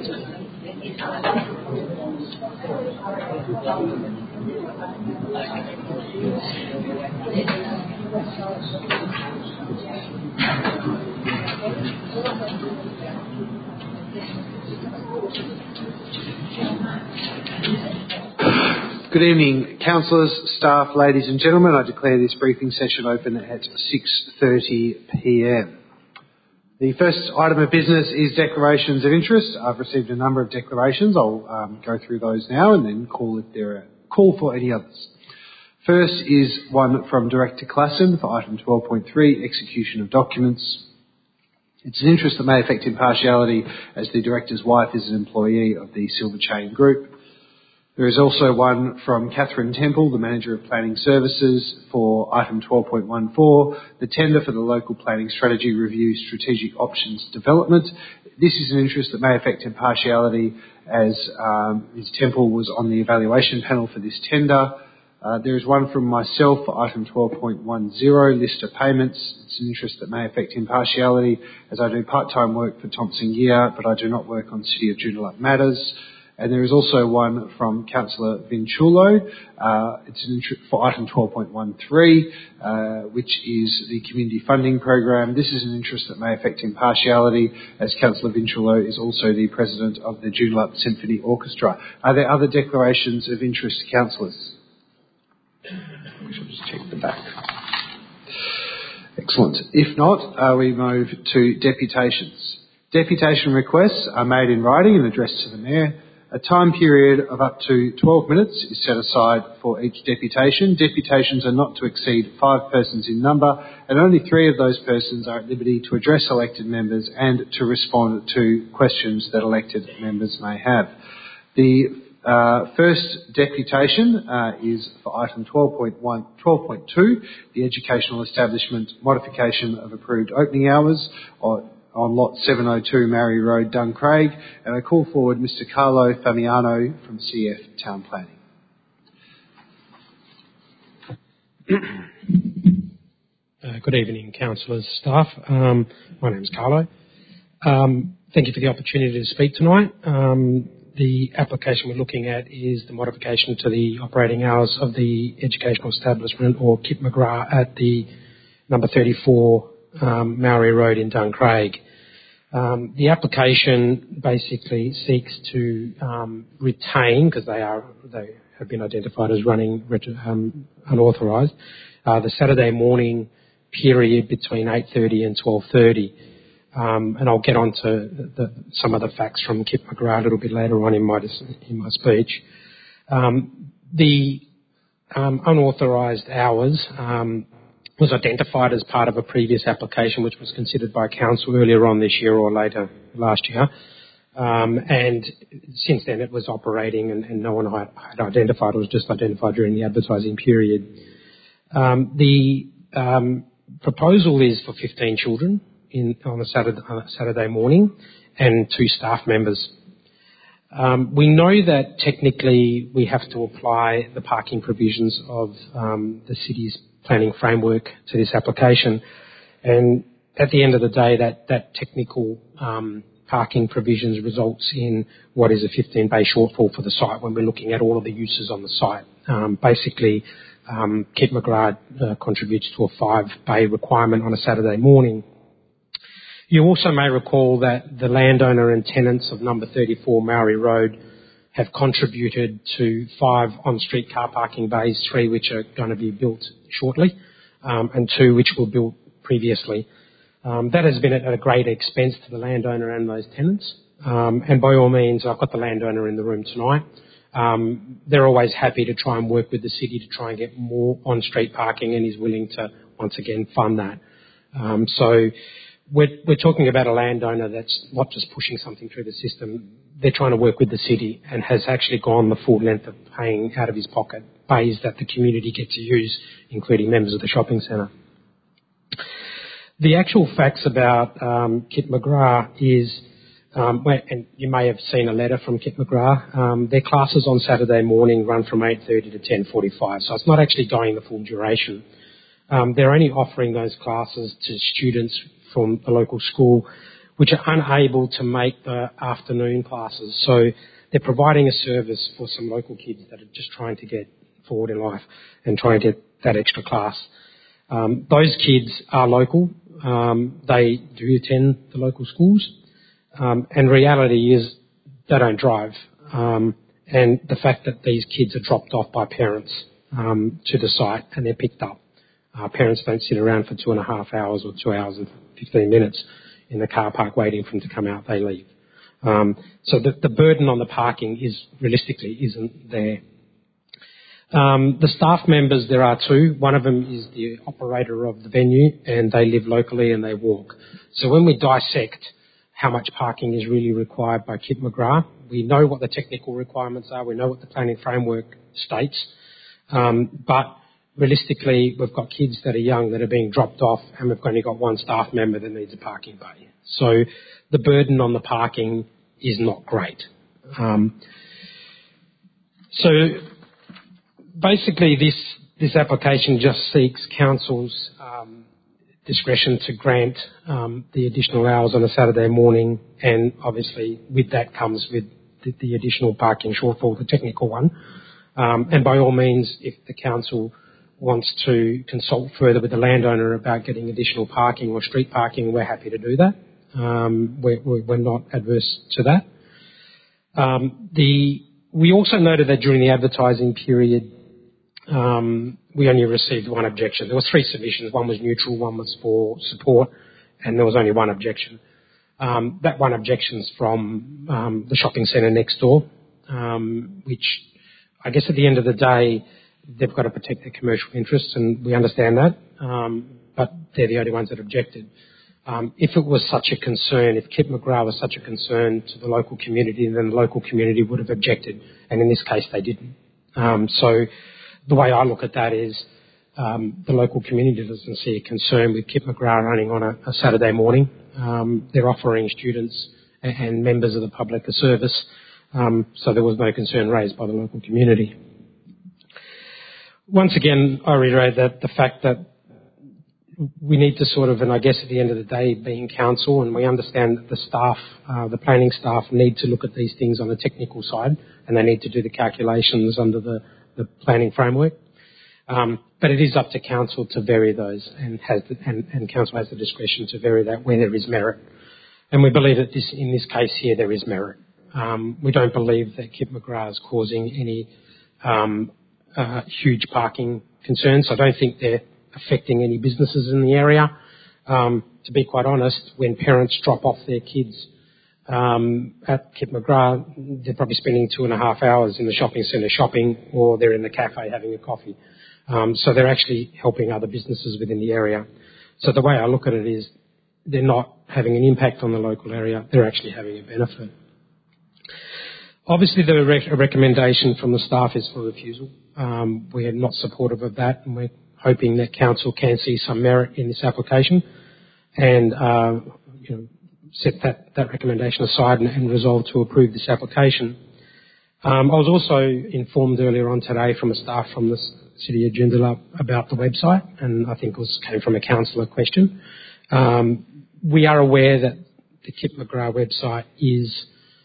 Good evening, councillors, staff, ladies and gentlemen. I declare this briefing session open at 6:30 p.m. The first item of business is declarations of interest. I've received a number of declarations. I'll go through those now and then call for any others. First is one from Director Klassen for item 12.3, execution of documents. It's an interest that may affect impartiality as the Director's wife is an employee of the Silver Chain Group. There is also one from Catherine Temple, the Manager of Planning Services, for item 12.14, the tender for the Local Planning Strategy Review Strategic Options Development. This is an interest that may affect impartiality as Ms Temple was on the evaluation panel for this tender. There is one from myself for item 12.10, list of payments. It's an interest that may affect impartiality as I do part-time work for Thompson Gear, but I do not work on City of Joondalup matters. And there is also one from Councillor Vinchulo. It's an interest for item 12.13, which is the community funding program. This is an interest that may affect impartiality as Councillor Vinchulo is also the President of the Joondalup Symphony Orchestra. Are there other declarations of interest, councillors? We should just check the back. Excellent. If not, we move to deputations. Deputation requests are made in writing and addressed to the Mayor. A time period of up to 12 minutes is set aside for each deputation. Deputations are not to exceed 5 persons in number, and only 3 of those persons are at liberty to address elected members and to respond to questions that elected members may have. The first deputation is for item 12.2, the educational establishment modification of approved opening hours on lot 702 Mary Road, Duncraig, and I call forward Mr. Carlo Famiano from CF Town Planning. Good evening, councillors, staff. My name is Carlo. Thank you for the opportunity to speak tonight. The application we're looking at is the modification to the operating hours of the educational establishment, or Kip McGrath, at the number 34 Maori Road in Duncraig. The application basically seeks to retain, because they have been identified as running unauthorised, the Saturday morning period between 8:30 and 12:30. And I'll get on to some of the facts from Kip McGrath a little bit later on in my speech. The unauthorised hours was identified as part of a previous application which was considered by Council earlier on this year or later last year. And since then it was operating and no one had identified. It was just identified during the advertising period. The proposal is for 15 children on a Saturday morning and 2 staff members. We know that technically we have to apply the parking provisions of the city's planning framework to this application, and at the end of the day that technical parking provisions results in what is a 15-bay shortfall for the site when we're looking at all of the uses on the site. Basically, Kip McGrath contributes to a 5-bay requirement on a Saturday morning. You also may recall that the landowner and tenants of number 34 Maori Road have contributed to 5 on-street car parking bays, 3 which are going to be built shortly, and 2 which were built previously. That has been at a great expense to the landowner and those tenants. And by all means, I've got the landowner in the room tonight. They're always happy to try and work with the city to try and get more on-street parking, and is willing to, once again, fund that. So we're talking about a landowner that's not just pushing something through the system. They're trying to work with the city and has actually gone the full length of paying out of his pocket bays that the community get to use, including members of the shopping centre. The actual facts about Kip McGrath is, and you may have seen a letter from Kip McGrath, their classes on Saturday morning run from 8:30 to 10:45, so it's not actually going the full duration. They're only offering those classes to students from the local school, which are unable to make the afternoon classes. So they're providing a service for some local kids that are just trying to get forward in life and trying to get that extra class. Those kids are local. They do attend the local schools. And reality is they don't drive. And the fact that these kids are dropped off by parents to the site and they're picked up. Parents don't sit around for 2.5 hours or 2 hours and 15 minutes in the car park waiting for them to come out. They leave. So the burden on the parking realistically isn't there. The staff members, there are two. One of them is the operator of the venue, and they live locally and they walk. So when we dissect how much parking is really required by Kip McGrath, we know what the technical requirements are, we know what the planning framework states, but realistically we've got kids that are young that are being dropped off, and we've only got one staff member that needs a parking bay. So the burden on the parking is not great. So basically, this application just seeks council's discretion to grant the additional hours on a Saturday morning, and obviously with that comes with the additional parking shortfall, the technical one. And by all means, if the council wants to consult further with the landowner about getting additional parking or street parking, we're happy to do that. We're not adverse to that. We also noted that during the advertising period, we only received one objection. There were 3 submissions. One was neutral, one was for support, and there was only one objection. That one objection's from the shopping centre next door, which I guess at the end of the day, they've got to protect their commercial interests, and we understand that, but they're the only ones that objected. If it was such a concern, if Kip McGrath was such a concern to the local community, then the local community would have objected, and in this case they didn't. So the way I look at that is the local community doesn't see a concern with Kip McGrath running on a Saturday morning. They're offering students and members of the public a service, so there was no concern raised by the local community. Once again, I reiterate that the fact that we need to sort of, and I guess at the end of the day, being council, and we understand that the staff, the planning staff need to look at these things on the technical side, and they need to do the calculations under the planning framework. But it is up to council to vary those, and council has the discretion to vary that where there is merit. And we believe that in this case here there is merit. We don't believe that Kip McGrath is causing any huge parking concerns. I don't think they're affecting any businesses in the area. To be quite honest, when parents drop off their kids at Kip McGrath, they're probably spending 2.5 hours in the shopping centre shopping, or they're in the cafe having a coffee. So they're actually helping other businesses within the area. So the way I look at it is they're not having an impact on the local area, they're actually having a benefit. Obviously, the recommendation from the staff is for refusal. We're not supportive of that, and we're hoping that council can see some merit in this application and set that recommendation aside and resolve to approve this application. I was also informed earlier on today from a staff from the City of Joondalup about the website, and I think it came from a councillor question. We are aware that the Kip McGrath website is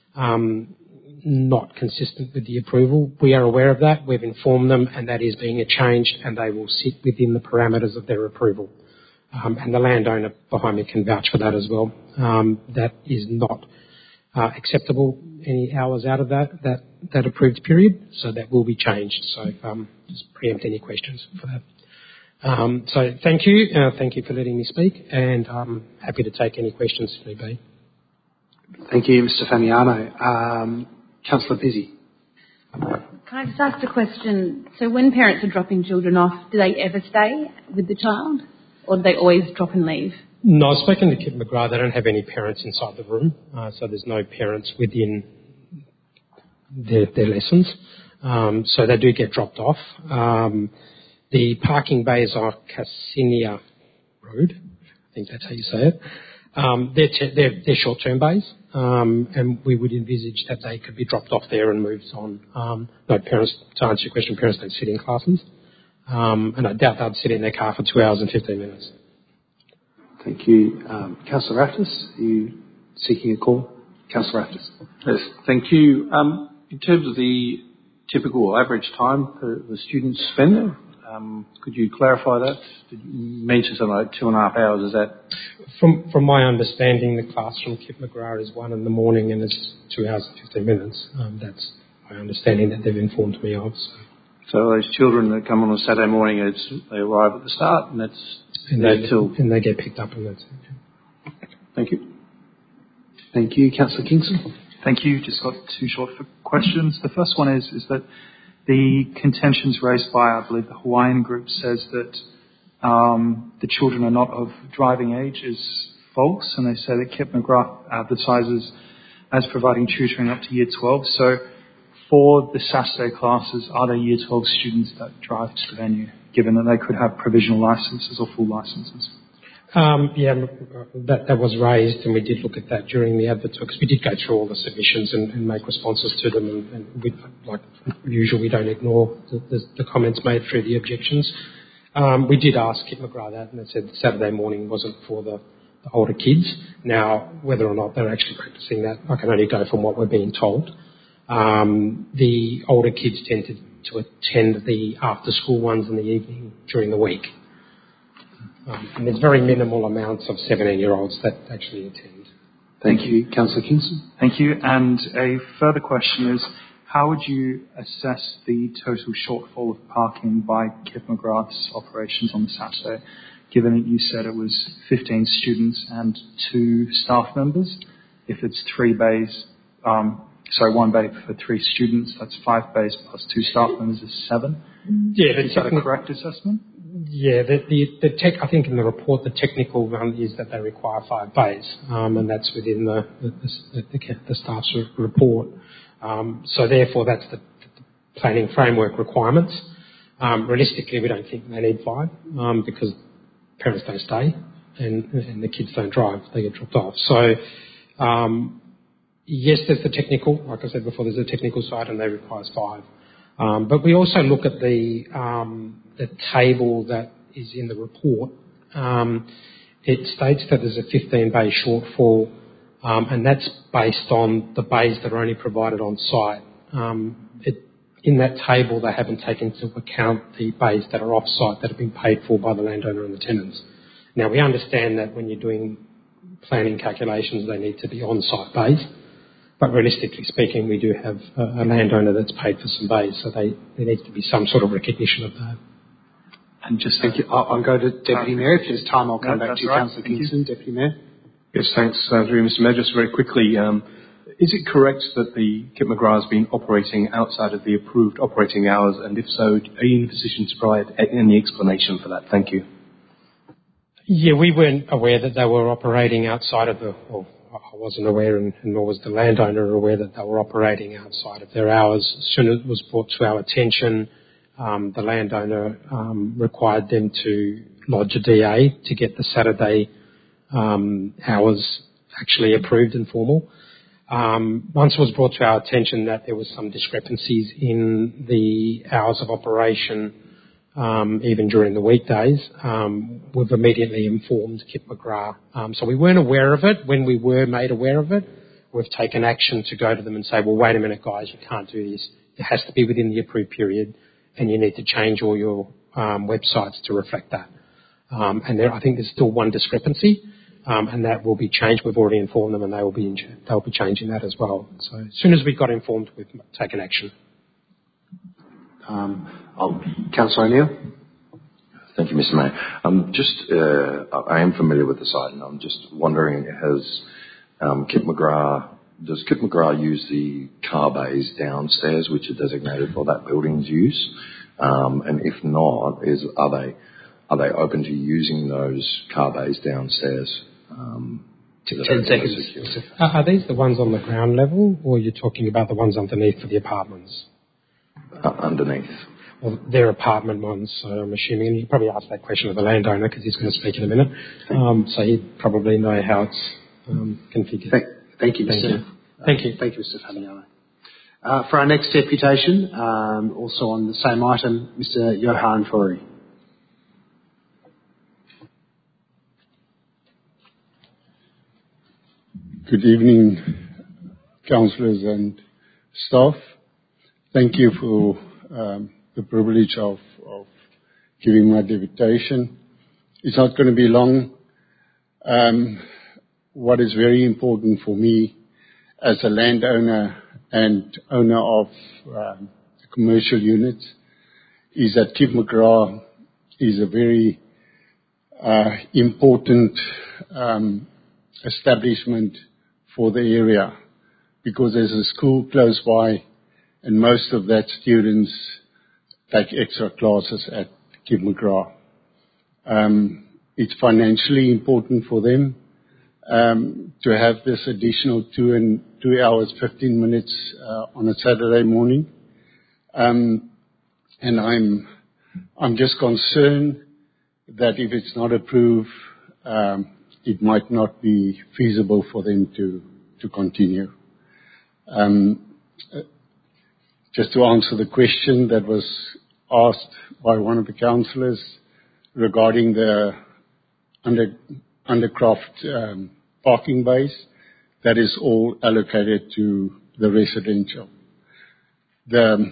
not consistent with the approval. We are aware of that. We've informed them, and that is being changed, and they will sit within the parameters of their approval. And the landowner behind me can vouch for that as well. That is not acceptable any hours out of that approved period, so that will be changed. So just preempt any questions for that. So thank you. Thank you for letting me speak, and I'm happy to take any questions if need be. Thank you, Mr. Fagnano. Councillor Pizzey. Can I just ask a question? So when parents are dropping children off, do they ever stay with the child, or do they always drop and leave? No, I've spoken to Kip McGrath. They don't have any parents inside the room, so there's no parents within their lessons. So they do get dropped off. The parking bays are Cassinia Road. I think that's how you say it. They're short-term bays, and we would envisage that they could be dropped off there and moved on. No, parents, to answer your question, parents don't sit in classes, and I doubt they'd sit in their car for 2 hours and 15 minutes. Thank you. Councillor Raftis, you seeking a call. Councillor Raftis. Yes, thank you. In terms of the typical or average time the students spend there, could you clarify that? Did you mention something like 2.5 hours? Is that? From my understanding, the class from Kip McGrath is 1 in the morning and it's 2 hours and 15 minutes. That's my understanding that they've informed me of. So those children that come on a Saturday morning, they arrive at the start and they get picked up and that's it. Thank you. Thank you. Councillor Kingston. Thank you. Just got 2 short questions. The first one is that the contentions raised by, I believe, the Hawaiian group says that the children are not of driving age is false, and they say that Kip McGrath advertises as providing tutoring up to Year 12. So for the Saturday classes, are there Year 12 students that drive to the venue, given that they could have provisional licences or full licences? That was raised, and we did look at that during the advert because we did go through all the submissions and make responses to them. And we, like usual, we don't ignore the comments made through the objections. We did ask Kip McGrath that, and they said Saturday morning wasn't for the older kids. Now, whether or not they're actually practicing that, I can only go from what we're being told. The older kids tend to attend the after-school ones in the evening during the week. And there's very minimal amounts of 17-year-olds that actually attend. Thank you. Councillor Kingston. Thank you. And a further question is, how would you assess the total shortfall of parking by Kip McGrath's operations on the Saturday, given that you said it was 15 students and 2 staff members? If it's 3 bays, 1 bay for 3 students, that's 5 bays plus 2 staff members is 7. Yeah, is that a correct assessment? Yeah, I think in the report the technical one is that they require 5 bays, and that's within the staff's report. So therefore, that's the planning framework requirements. Realistically, we don't think they need 5 because parents don't stay and the kids don't drive; they get dropped off. So yes, there's the technical. Like I said before, there's a technical side, and they require 5. But we also look at the table that is in the report. It states that there's a 15-bay shortfall, and that's based on the bays that are only provided on site. In that table, they haven't taken into account the bays that are off-site that have been paid for by the landowner and the tenants. Now, we understand that when you're doing planning calculations, they need to be on-site bays. But realistically speaking, we do have a landowner that's paid for some bays, so there needs to be some sort of recognition of that. And just thank you. I'll go to Deputy Mayor. If there's time, I'll come back to you, Councillor Kingston. Deputy Mayor. Yes, thanks, through Mr. Mayor. Just very quickly, is it correct that the Kip McGrath has been operating outside of the approved operating hours? And if so, are you in a position to provide any explanation for that? Thank you. Yeah, we weren't aware that they were operating outside of I wasn't aware, and nor was the landowner aware that they were operating outside of their hours. As soon as it was brought to our attention, the landowner required them to lodge a DA to get the Saturday hours actually approved and formal. Once it was brought to our attention that there was some discrepancies in the hours of operation, even during the weekdays, we've immediately informed Kip McGrath. So we weren't aware of it. When we were made aware of it, we've taken action to go to them and say, well, wait a minute, guys, you can't do this. It has to be within the approved period, and you need to change all your websites to reflect that. And I think there's still one discrepancy, and that will be changed. We've already informed them, and they'll be changing that as well. So as soon as we got informed, we've taken action. Councillor O'Neill. Thank you, Mr. Mayor. I am familiar with the site, and I'm just wondering, does Kip McGrath use the car bays downstairs, which are designated for that building's use? And if not, are they open to using those car bays downstairs? 10 seconds. Are these the ones on the ground level, or are you talking about the ones underneath for the apartments? Underneath. Well, they're apartment ones, so I'm assuming, and you probably ask that question of the landowner because he's going to speak in a minute. So he'd probably know how it's configured. Thank you, Mr. Thank you, Mr. Fabiano. For our next deputation, also on the same item, Mr. Johan Fori. Good evening, councillors and staff. Thank you for the privilege of giving my deputation. It's not going to be long. What is very important for me as a landowner and owner of commercial units is that Keep McGrath is a very important establishment for the area, because there's a school close by and most of that students take extra classes at Keep McGrath. It's financially important for them to have this additional 2 hours, 15 minutes on a Saturday morning. And I'm just concerned that if it's not approved, it might not be feasible for them to continue. Just to answer the question that was asked by one of the councillors regarding the undercroft parking bays, that is all allocated to the residential. The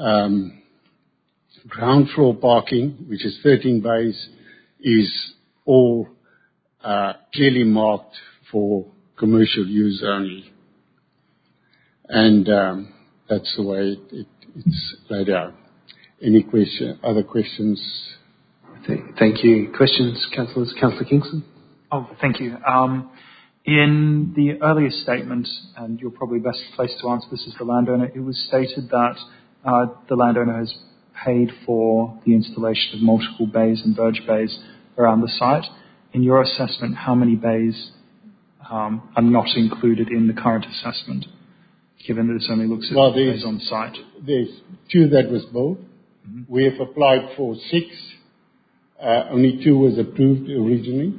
ground floor parking, which is 13 bays, is all clearly marked for commercial use only. And that's the way it's laid out. Any other questions? Thank you. Questions, councillors? Councillor Kingston? Oh, thank you. In the earlier statement, and you're probably best placed to answer this as the landowner, it was stated that the landowner has paid for the installation of multiple bays and verge bays around the site. In your assessment, how many bays are not included in the current assessment, given that it only looks at bays on site? There's 2 that was built. Mm-hmm. We have applied for 6. Only 2 was approved originally.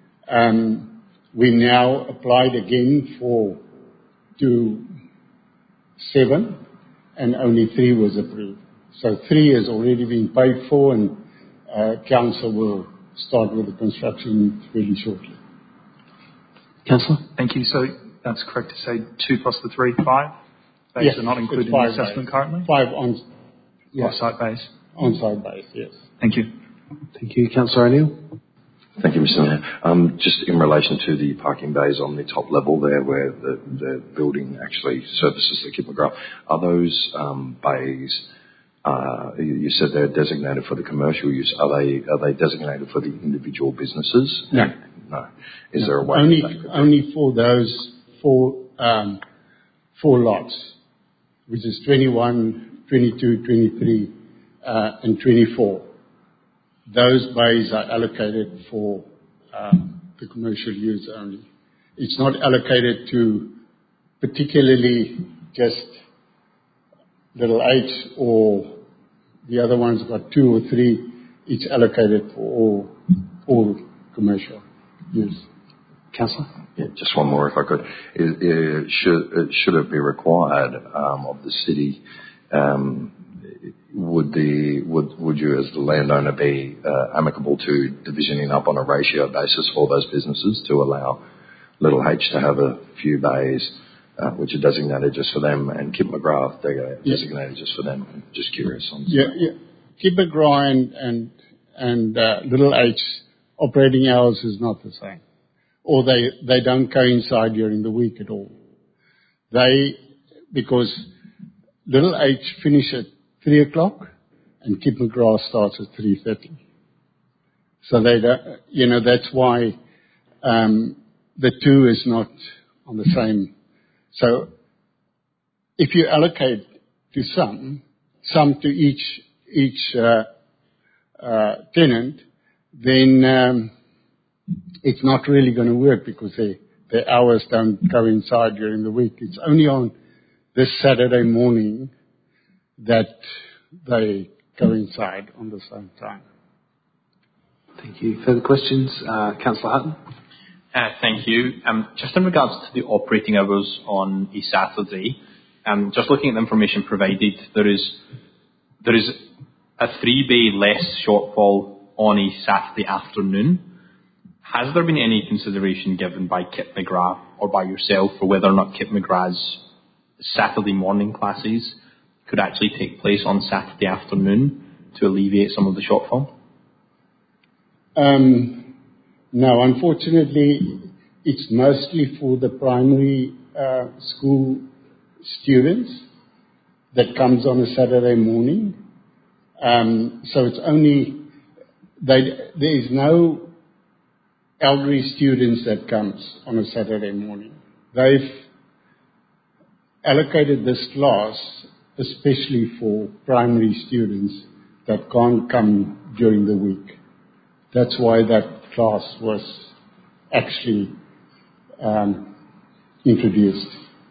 We now applied again to 7, and only 3 was approved. So 3 has already been paid for, and council will start with the construction fairly shortly. Councillor? Thank you. So that's correct to say 2 plus the 3, 5 bays yes, are not included in the assessment bays. currently? 5 on-site bays. On-site bays, yes. Thank you. Thank you. Councillor O'Neill? Thank you, Mr. Mayor. Just in relation to the parking bays on the top level there where the building actually services the Keep McGrath, are those bays, you said they're designated for the commercial use. Are they designated for the individual businesses? No. No. Is there a way? Only for those 4 lots, which is 21, 22, 23, and 24. Those bays are allocated for the commercial use only. It's not allocated to particularly just Little H, or the other one's got 2 or 3. It's allocated for all commercial use. Councillor? Yeah, just one more if I could. Should it be required of the city, would you as the landowner be amicable to divisioning up on a ratio basis for those businesses to allow Little H to have a few bays which are designated just for them, and Keep McGrath designated just for them? I'm just curious on that. Yeah. Keep McGrath and Little H operating hours is not the same, or they don't coincide during the week at all. Because Little H finish at 3 o'clock and Keep McGrath starts at 3:30. So that's why the 2 is not on the same. So if you allocate to some to each tenant, then it's not really going to work, because their hours don't coincide during the week. It's only on this Saturday morning that they coincide on the same time. Thank you. Further questions? Councillor Hutton? Thank you. Just in regards to the operating hours on a Saturday, just looking at the information provided, there is a 3-bay less shortfall on a Saturday afternoon. Has there been any consideration given by Keep McGrath or by yourself for whether or not Kip McGrath's Saturday morning classes could actually take place on Saturday afternoon to alleviate some of the shortfall? No, unfortunately, it's mostly for the primary school students that comes on a Saturday morning. So it's only, there is no elderly students that comes on a Saturday morning. They've allocated this class especially for primary students that can't come during the week. That's why that class was actually introduced.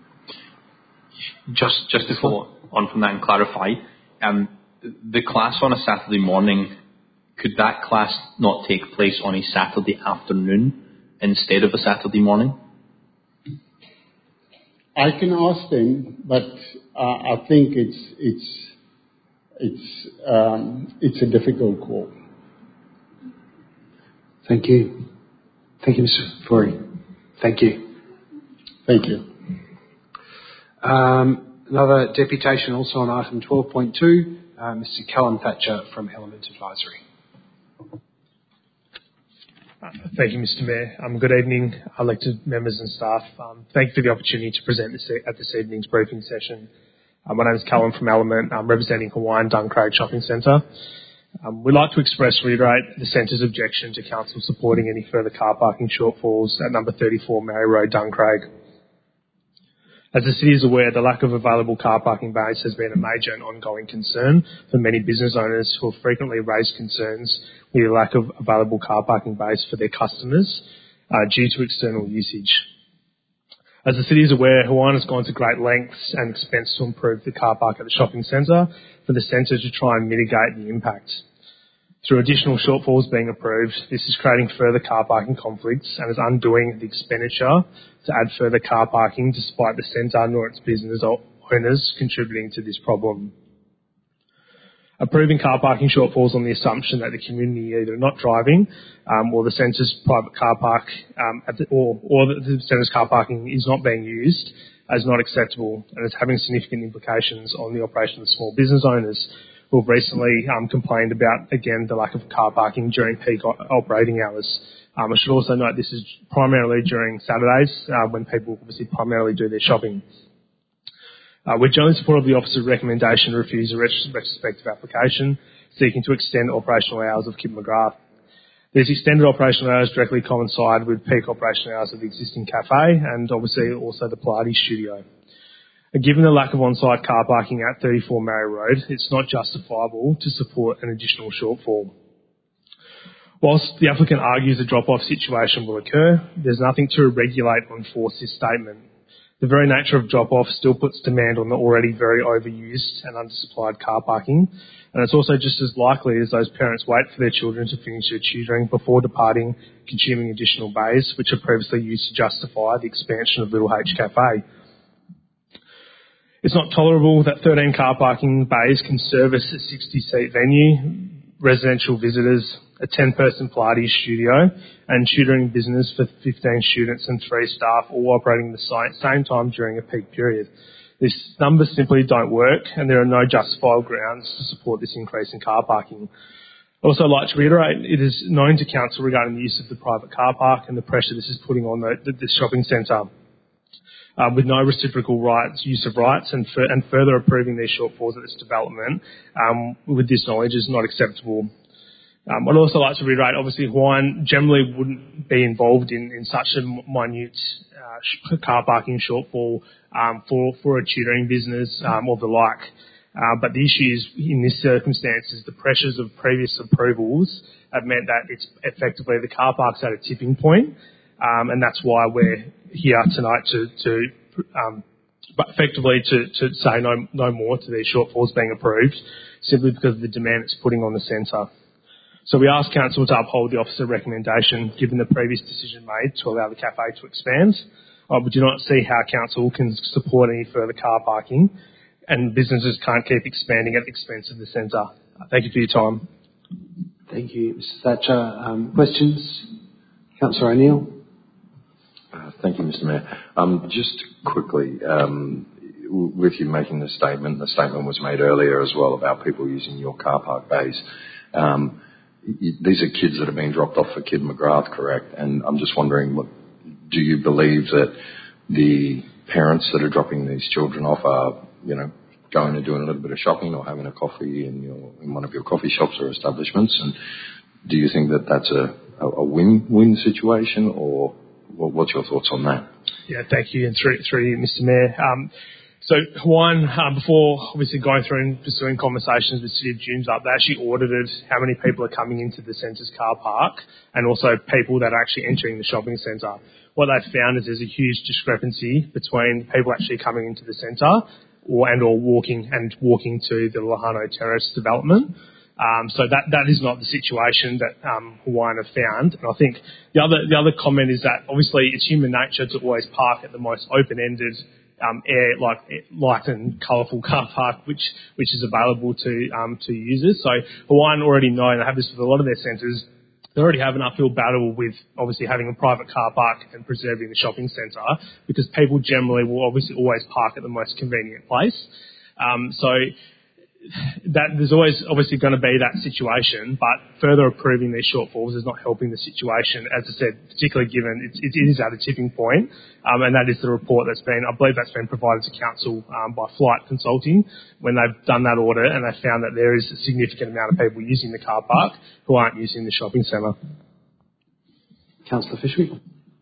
Just to follow on from that and clarify, the class on a Saturday morning, could that class not take place on a Saturday afternoon instead of a Saturday morning? I can ask them, but I think it's a difficult call. Thank you. Thank you, Mr. Fourie. Thank you. Thank you. Another deputation also on item 12.2, Mr. Callum Thatcher from Element Advisory. Thank you, Mr. Mayor. Good evening, elected members and staff. Thank you for the opportunity to present at this evening's briefing session. My name is Callum from Element. I'm representing Hawaiian Duncraig Shopping Centre. We'd like to reiterate the Centre's objection to Council supporting any further car parking shortfalls at number 34 Mary Road, Duncraig. As the City is aware, the lack of available car parking bays has been a major and ongoing concern for many business owners who have frequently raised concerns with the lack of available car parking bays for their customers due to external usage. As the City is aware, Hawaiian has gone to great lengths and expense to improve the car park at the shopping centre for the centre to try and mitigate the impact. Through additional shortfalls being approved, this is creating further car parking conflicts and is undoing the expenditure to add further car parking despite the centre nor its business owners contributing to this problem. Approving car parking shortfalls on the assumption that the community either not driving or the centre's private car park or that the centre's car parking is not being used is not acceptable and is having significant implications on the operation of small business owners who have recently complained about, again, the lack of car parking during peak operating hours. I should also note this is primarily during Saturdays when people obviously primarily do their shopping. We're generally supportive of the officer's recommendation to refuse a retrospective application seeking to extend operational hours of Kip McGrath. These extended operational hours directly coincide with peak operational hours of the existing cafe and obviously also the Pilates studio. Given the lack of on-site car parking at 34 Mary Road, it's not justifiable to support an additional shortfall. Whilst the applicant argues a drop-off situation will occur, there's nothing to regulate or enforce this statement. The very nature of drop-off still puts demand on the already very overused and undersupplied car parking, and it's also just as likely as those parents wait for their children to finish their tutoring before departing, consuming additional bays, which are previously used to justify the expansion of Little H Cafe. It's not tolerable that 13 car parking bays can service a 60-seat venue, residential visitors, a 10-person Pilates studio, and tutoring business for 15 students and 3 staff all operating the same time during a peak period. These numbers simply don't work, and there are no justifiable grounds to support this increase in car parking. I'd also like to reiterate, it is known to Council regarding the use of the private car park and the pressure this is putting on the shopping centre. With no reciprocal use of rights and further approving these shortfalls at this development with this knowledge is not acceptable. I'd also like to reiterate, obviously Hawaiian generally wouldn't be involved in such a minute car parking shortfall for a tutoring business or the like. But the issue is, in this circumstance, is the pressures of previous approvals have meant that it's effectively the car park's at a tipping point. And that's why we're here tonight to effectively say no more to these shortfalls being approved, simply because of the demand it's putting on the centre. So we ask Council to uphold the officer recommendation, given the previous decision made to allow the cafe to expand. We do not see how Council can support any further car parking, and businesses can't keep expanding at the expense of the centre. Thank you for your time. Thank you, Mr. Thatcher. Questions? Councillor O'Neill. Thank you, Mr. Mayor. Just quickly, with you making the statement was made earlier as well about people using your car park bays. These are kids that have been dropped off for Kid McGrath, correct? And I'm just wondering, do you believe that the parents that are dropping these children off are, going and doing a little bit of shopping or having a coffee in one of your coffee shops or establishments? And do you think that that's a win-win situation, or what's your thoughts on that? Yeah, thank you, and through you, Mr. Mayor. So Hawaiian, before obviously going through and pursuing conversations with City of Joondalup, they actually audited how many people are coming into the centre's car park and also people that are actually entering the shopping centre. What they've found is there's a huge discrepancy between people actually coming into the centre or walking to the Lahano Terrace development. So that is not the situation that Hawaiian have found. And I think the other comment is that obviously it's human nature to always park at the most open-ended light and colourful car park which is available to users. So Hawaiian already know, and they have this with a lot of their centres, they already have an uphill battle with obviously having a private car park and preserving the shopping centre, because people generally will obviously always park at the most convenient place. So that there's always obviously going to be that situation, but further approving these shortfalls is not helping the situation, as I said, particularly given it is at a tipping point, and that is the report I believe that's been provided to Council by Flight Consulting when they've done that audit, and they found that there is a significant amount of people using the car park who aren't using the shopping centre. Councillor Fishery.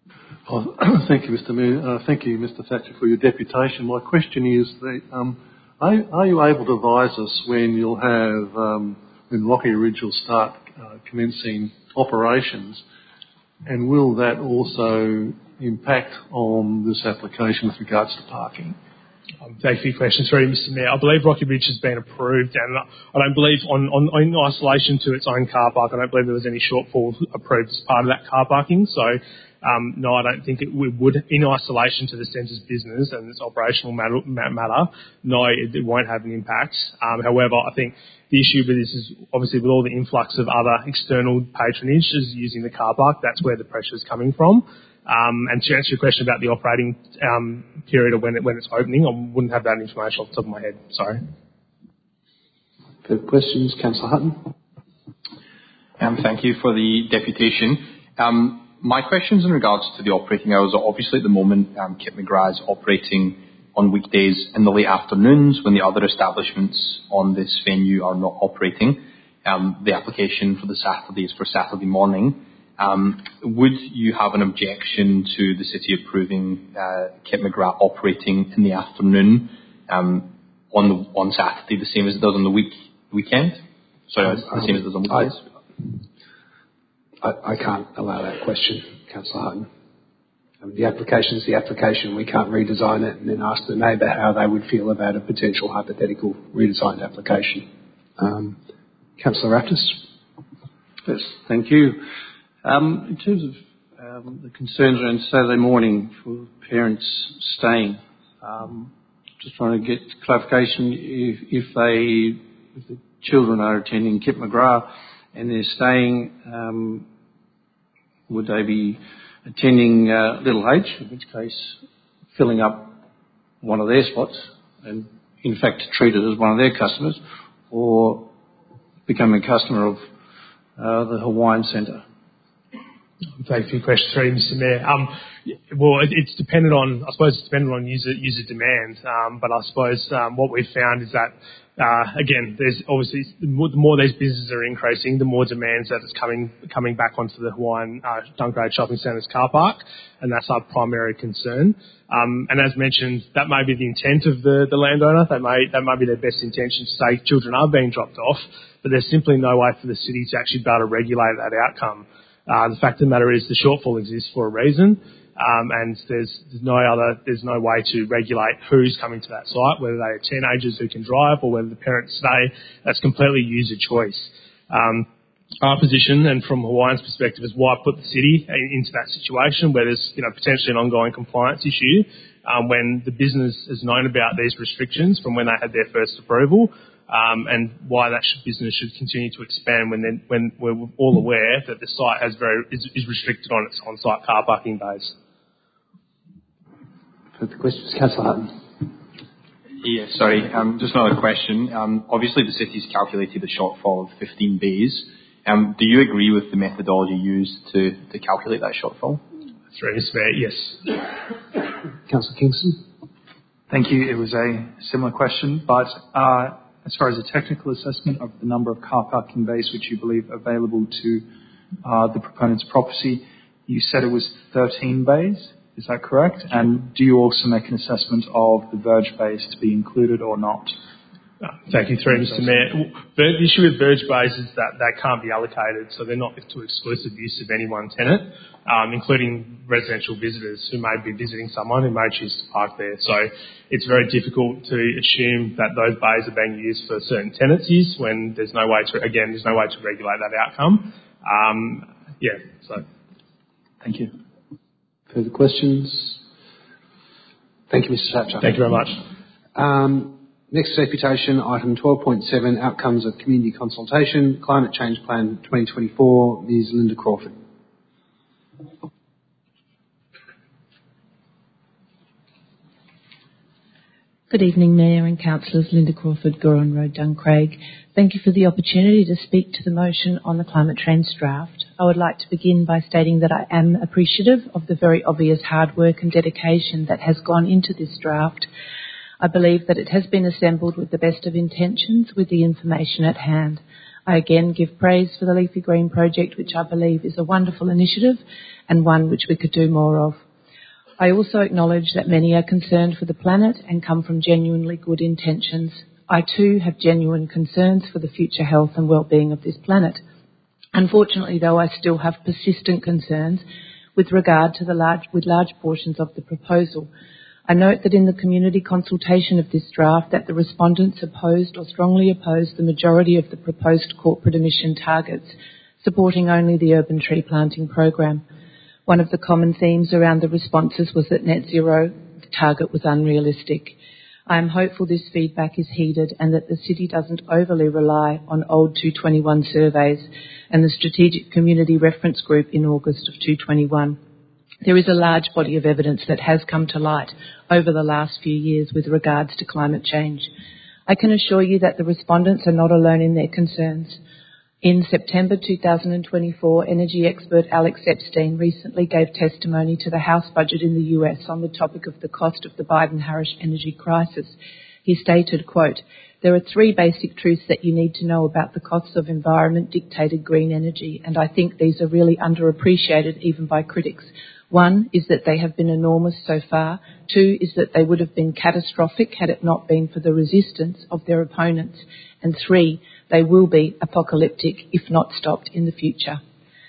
Thank you, Mr. Mayor. Thank you, Mr. Thatcher, for your deputation. My question is are you able to advise us when you'll have, when Rocky Ridge will start commencing operations, and will that also impact on this application with regards to parking? Thank you for your question. Sorry, Mr. Mayor. I believe Rocky Ridge has been approved, and I don't believe in isolation to its own car park, I don't believe there was any shortfall approved as part of that car parking. So, no, I don't think it would, in isolation to the centre's business and its operational matter, no, it won't have an impact. However, I think the issue with this is obviously with all the influx of other external patronages using the car park, that's where the pressure is coming from. And to answer your question about the operating period or when it's opening, I wouldn't have that information off the top of my head. Sorry. Further questions? Councillor Hutton. Thank you for the deputation. My question's in regards to the operating hours. Obviously, at the moment, Kit McGrath is operating on weekdays in the late afternoons when the other establishments on this venue are not operating. The application for the Saturday is for Saturday morning. Would you have an objection to the city approving Kit McGrath operating in the afternoon on Saturday, the same as it does on the weekend? Sorry, the same as it does on weekdays? I can't allow that question, Councillor Hutton. The application is the application. We can't redesign it and then ask the neighbour how they would feel about a potential hypothetical redesigned application. Councillor Raptis. Yes, thank you. In terms of the concerns around Saturday morning for parents staying, just trying to get clarification if the children are attending Kit McGrath and they're staying, would they be attending Little H, in which case filling up one of their spots and in fact treated as one of their customers, or becoming a customer of the Hawaiian Centre? Thank you for your question. Sorry, Mr. Mayor. Well, it's dependent on, I suppose, user demand. But I suppose what we've found is that again, there's obviously the more these businesses are increasing, the more demands that is coming back onto the Hawaiian Dungrade Shopping Centre's car park, and that's our primary concern. And as mentioned, that may be the intent of the landowner. That may be their best intention to say children are being dropped off, but there's simply no way for the city to actually be able to regulate that outcome. The fact of the matter is the shortfall exists for a reason, and there's no way to regulate who's coming to that site, whether they are teenagers who can drive or whether the parents stay. That's completely user choice. Our position, and from Hawaiian's perspective, is why put the city into that situation where there's potentially an ongoing compliance issue when the business has known about these restrictions from when they had their first approval. And why that business should continue to expand when we're all aware that the site is restricted on its on-site car parking bays. Further questions? Councillor Hutton. Yeah, sorry. Just another question. Obviously, the city's calculated a shortfall of 15 bays. Do you agree with the methodology used to calculate that shortfall? Through Mr. Mayor, yes. Councillor Kingston. Thank you. It was a similar question, but as far as a technical assessment of the number of car parking bays which you believe available to the proponent's property, you said it was 13 bays. Is that correct? And do you also make an assessment of the verge bays to be included or not? Thank you, through Mr. Mayor. The issue with verge bays is that they can't be allocated, so they're not to exclusive use of any one tenant, including residential visitors who may be visiting someone who may choose to park there. So it's very difficult to assume that those bays are being used for certain tenancies when there's no way to regulate that outcome. Thank you. Further questions? Thank you, Mr. Thatcher. Thank you very much. Next deputation, item 12.7, outcomes of community consultation, Climate Change Plan 2024, Ms. Linda Crawford. Good evening, Mayor and Councillors. Linda Crawford, Gurron Road, Duncraig. Thank you for the opportunity to speak to the motion on the climate change draft. I would like to begin by stating that I am appreciative of the very obvious hard work and dedication that has gone into this draft. I believe that it has been assembled with the best of intentions with the information at hand. I again give praise for the Leafy Green project, which I believe is a wonderful initiative and one which we could do more of. I also acknowledge that many are concerned for the planet and come from genuinely good intentions. I too have genuine concerns for the future health and well-being of this planet. Unfortunately, though, I still have persistent concerns with regard to large portions of the proposal. I note that in the community consultation of this draft that the respondents opposed or strongly opposed the majority of the proposed corporate emission targets, supporting only the urban tree planting program. One of the common themes around the responses was that net zero, the target, was unrealistic. I am hopeful this feedback is heeded and that the city doesn't overly rely on old 221 surveys and the Strategic Community Reference Group in August of 221. There is a large body of evidence that has come to light over the last few years with regards to climate change. I can assure you that the respondents are not alone in their concerns. In September 2024, energy expert Alex Epstein recently gave testimony to the House budget in the US on the topic of the cost of the Biden-Harris energy crisis. He stated, quote, "There are three basic truths that you need to know about the costs of environment-dictated green energy, and I think these are really underappreciated even by critics. One is that they have been enormous so far. Two is that they would have been catastrophic had it not been for the resistance of their opponents. And three, they will be apocalyptic if not stopped in the future."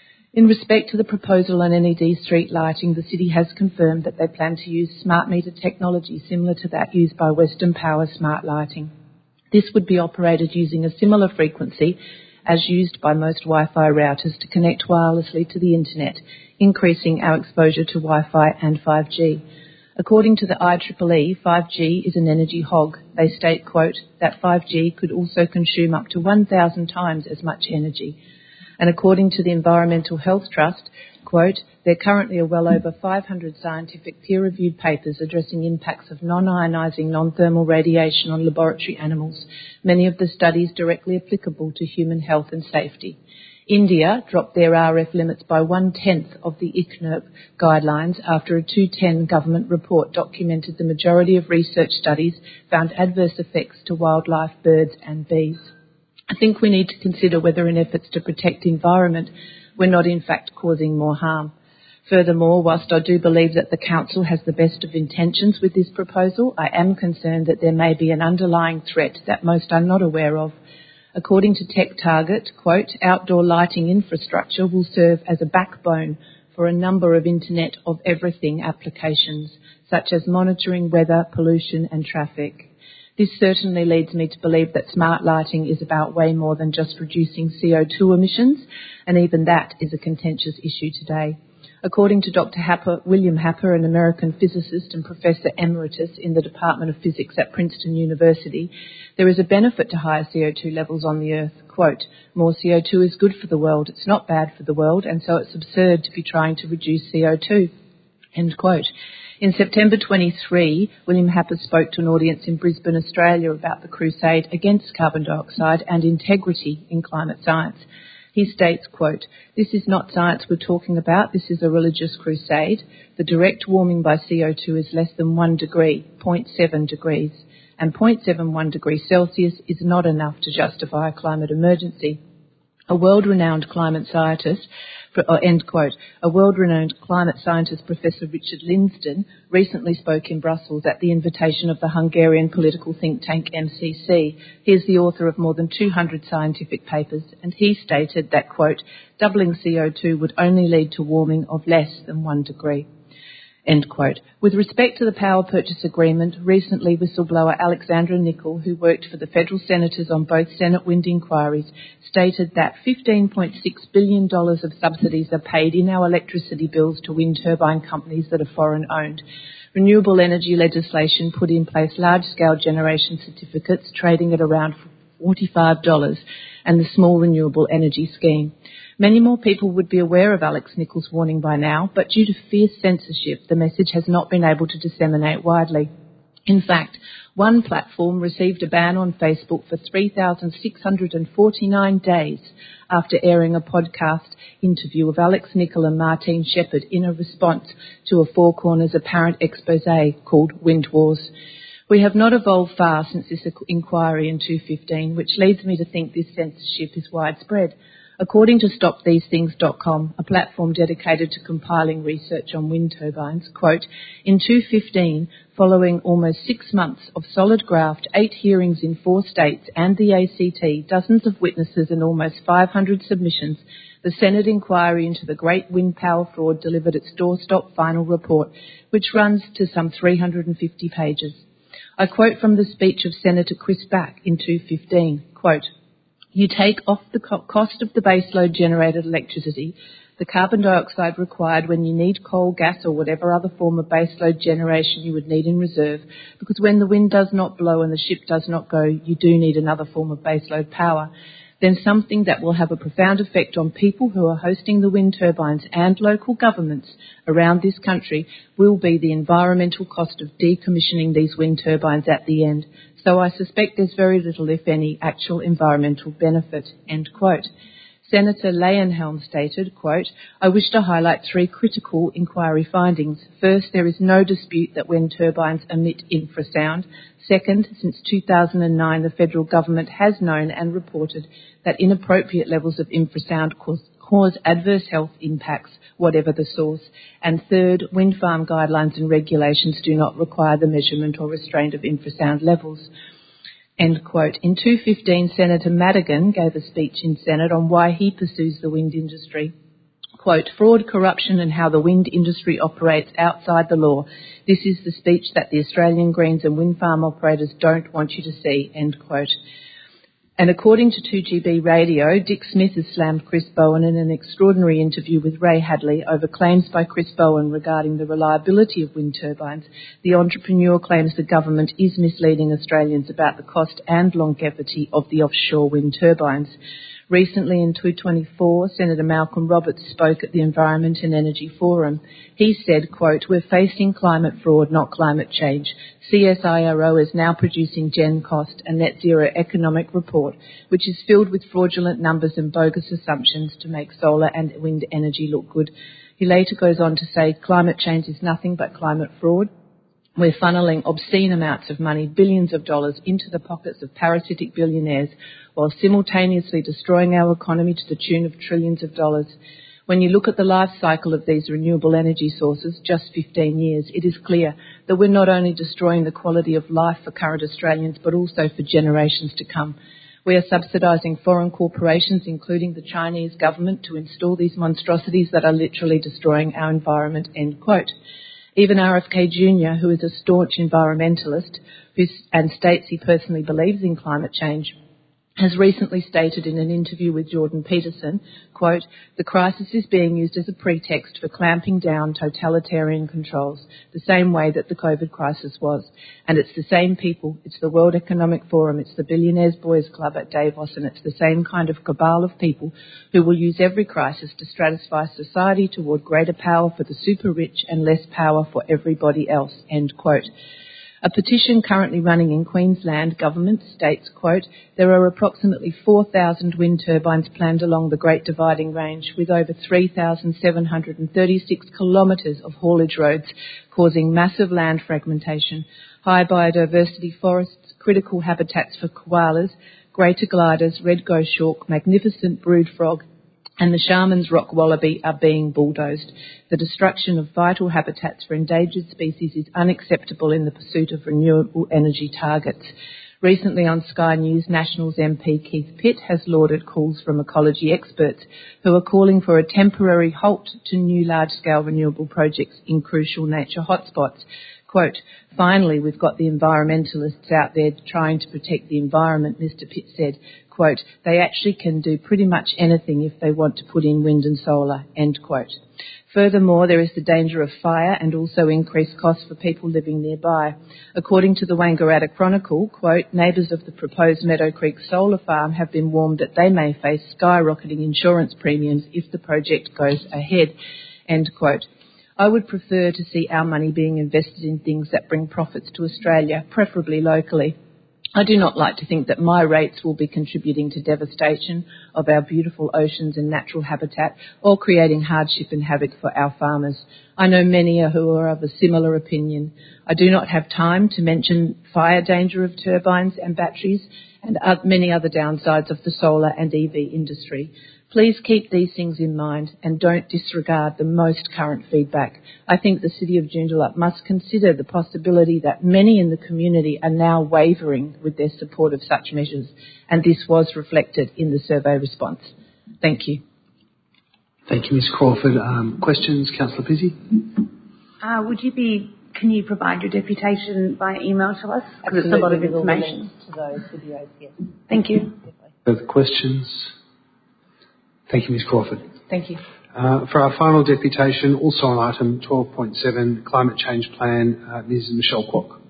In respect to the proposal on NED street lighting, the city has confirmed that they plan to use smart meter technology similar to that used by Western Power smart lighting. This would be operated using a similar frequency as used by most Wi-Fi routers to connect wirelessly to the internet, increasing our exposure to Wi-Fi and 5G. According to the IEEE, 5G is an energy hog. They state, quote, that 5G could also consume up to 1,000 times as much energy. And according to the Environmental Health Trust, quote, there currently are well over 500 scientific peer-reviewed papers addressing impacts of non-ionising, non-thermal radiation on laboratory animals, many of the studies directly applicable to human health and safety. India dropped their RF limits by 1/10 of the ICNIRP guidelines after a 2010 government report documented the majority of research studies found adverse effects to wildlife, birds and bees. I think we need to consider whether in efforts to protect the environment, we're not in fact causing more harm. Furthermore, whilst I do believe that the Council has the best of intentions with this proposal, I am concerned that there may be an underlying threat that most are not aware of. According to TechTarget, quote, outdoor lighting infrastructure will serve as a backbone for a number of Internet of Everything applications, such as monitoring weather, pollution and traffic. This certainly leads me to believe that smart lighting is about way more than just reducing CO2 emissions, and even that is a contentious issue today. According to Dr. William Happer, an American physicist and Professor Emeritus in the Department of Physics at Princeton University, there is a benefit to higher CO2 levels on the Earth. Quote, more CO2 is good for the world, it's not bad for the world, and so it's absurd to be trying to reduce CO2. End quote. In September 23, William Happer spoke to an audience in Brisbane, Australia about the crusade against carbon dioxide and integrity in climate science. He states, quote, "This is not science we're talking about, this is a religious crusade. The direct warming by CO2 is less than 1 degree, 0.7 degrees, and 0.71 degrees Celsius is not enough to justify a climate emergency." A world-renowned climate scientist, end quote. A world-renowned climate scientist, Professor Richard Linsden, recently spoke in Brussels at the invitation of the Hungarian political think tank MCC. He is the author of more than 200 scientific papers, and he stated that, quote, "Doubling CO2 would only lead to warming of less than 1 degree." End quote. With respect to the power purchase agreement, recently whistleblower Alexandra Nicol, who worked for the federal senators on both Senate wind inquiries, stated that $15.6 billion of subsidies are paid in our electricity bills to wind turbine companies that are foreign-owned. Renewable energy legislation put in place large-scale generation certificates trading at around $45 and the small renewable energy scheme. Many more people would be aware of Alex Nicol's warning by now, but due to fierce censorship, the message has not been able to disseminate widely. In fact, one platform received a ban on Facebook for 3,649 days after airing a podcast interview of Alex Nicol and Martine Shepherd in a response to a Four Corners apparent expose called Wind Wars. We have not evolved far since this inquiry in 2015, which leads me to think this censorship is widespread. According to StopTheseThings.com, a platform dedicated to compiling research on wind turbines, quote, "In 2015, following almost 6 months of solid graft, 8 hearings in 4 states and the ACT, dozens of witnesses and almost 500 submissions, the Senate inquiry into the great wind power fraud delivered its doorstop final report, which runs to some 350 pages. I quote from the speech of Senator Chris Back in 2015, quote, "You take off the cost of the baseload generated electricity, the carbon dioxide required when you need coal, gas or whatever other form of baseload generation you would need in reserve, because when the wind does not blow and the ship does not go, you do need another form of baseload power. Then something that will have a profound effect on people who are hosting the wind turbines and local governments around this country will be the environmental cost of decommissioning these wind turbines at the end. So I suspect there's very little, if any, actual environmental benefit." End quote. Senator Leyenhelm stated, quote, "I wish to highlight 3 critical inquiry findings. First, there is no dispute that wind turbines emit infrasound. Second, since 2009, the federal government has known and reported that inappropriate levels of infrasound cause adverse health impacts, whatever the source. And third, wind farm guidelines and regulations do not require the measurement or restraint of infrasound levels." End quote. In 2015, Senator Madigan gave a speech in Senate on why he pursues the wind industry. Quote, "Fraud, corruption and how the wind industry operates outside the law. This is the speech that the Australian Greens and wind farm operators don't want you to see." End quote. And according to 2GB Radio, Dick Smith has slammed Chris Bowen in an extraordinary interview with Ray Hadley over claims by Chris Bowen regarding the reliability of wind turbines. The entrepreneur claims the government is misleading Australians about the cost and longevity of the offshore wind turbines. Recently in 2024, Senator Malcolm Roberts spoke at the Environment and Energy Forum. He said, quote, "We're facing climate fraud, not climate change. CSIRO is now producing GenCost, a net zero economic report, which is filled with fraudulent numbers and bogus assumptions to make solar and wind energy look good." He later goes on to say, "Climate change is nothing but climate fraud. We're funneling obscene amounts of money, billions of dollars, into the pockets of parasitic billionaires while simultaneously destroying our economy to the tune of trillions of dollars. When you look at the life cycle of these renewable energy sources, just 15 years, it is clear that we're not only destroying the quality of life for current Australians, but also for generations to come. We are subsidising foreign corporations, including the Chinese government, to install these monstrosities that are literally destroying our environment." End quote. Even RFK Jr., who is a staunch environmentalist and states he personally believes in climate change, has recently stated in an interview with Jordan Peterson, quote, "The crisis is being used as a pretext for clamping down totalitarian controls, the same way that the COVID crisis was. And it's the same people, it's the World Economic Forum, it's the Billionaires Boys Club at Davos, and it's the same kind of cabal of people who will use every crisis to stratify society toward greater power for the super rich and less power for everybody else," end quote. A petition currently running in Queensland government states, quote, "There are approximately 4,000 wind turbines planned along the Great Dividing Range with over 3,736 kilometres of haulage roads, causing massive land fragmentation, high biodiversity forests, critical habitats for koalas, greater gliders, red goshawk, magnificent brood frog, and the Sharman's rock wallaby are being bulldozed. The destruction of vital habitats for endangered species is unacceptable in the pursuit of renewable energy targets." Recently on Sky News, Nationals MP Keith Pitt has lauded calls from ecology experts who are calling for a temporary halt to new large-scale renewable projects in crucial nature hotspots. Quote, "Finally, we've got the environmentalists out there trying to protect the environment," Mr. Pitt said. Quote, "They actually can do pretty much anything if they want to put in wind and solar," end quote. Furthermore, there is the danger of fire and also increased costs for people living nearby. According to the Wangaratta Chronicle, quote, "Neighbours of the proposed Meadow Creek solar farm have been warned that they may face skyrocketing insurance premiums if the project goes ahead," end quote. I would prefer to see our money being invested in things that bring profits to Australia, preferably locally. I do not like to think that my rates will be contributing to devastation of our beautiful oceans and natural habitat or creating hardship and havoc for our farmers. I know many who are of a similar opinion. I do not have time to mention fire danger of turbines and batteries and many other downsides of the solar and EV industry. Please keep these things in mind and don't disregard the most current feedback. I think the City of Joondalup must consider the possibility that many in the community are now wavering with their support of such measures, and this was reflected in the survey response. Thank you. Thank you, Ms Crawford. Questions? Councillor Pizzey? Can you provide your deputation by email to us? Because it's a lot of information. To those videos, yes. Thank you. Further questions? Thank you, Ms Crawford. Thank you. For our final deputation, also on item 12.7, Climate Change Plan, Ms Michelle Kwok.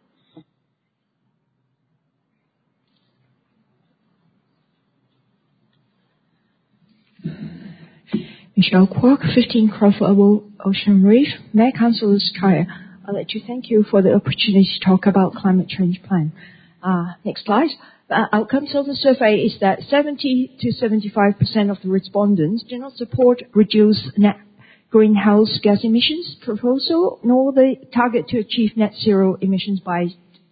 Michelle Kwok, 15 Crawford Ocean Reef. Mayor, Councillors Kaya, I'd like to thank you for the opportunity to talk about Climate Change Plan. Next slide. The outcomes of the survey is that 70 to 75% of the respondents do not support reduced net greenhouse gas emissions proposal, nor the target to achieve net zero emissions by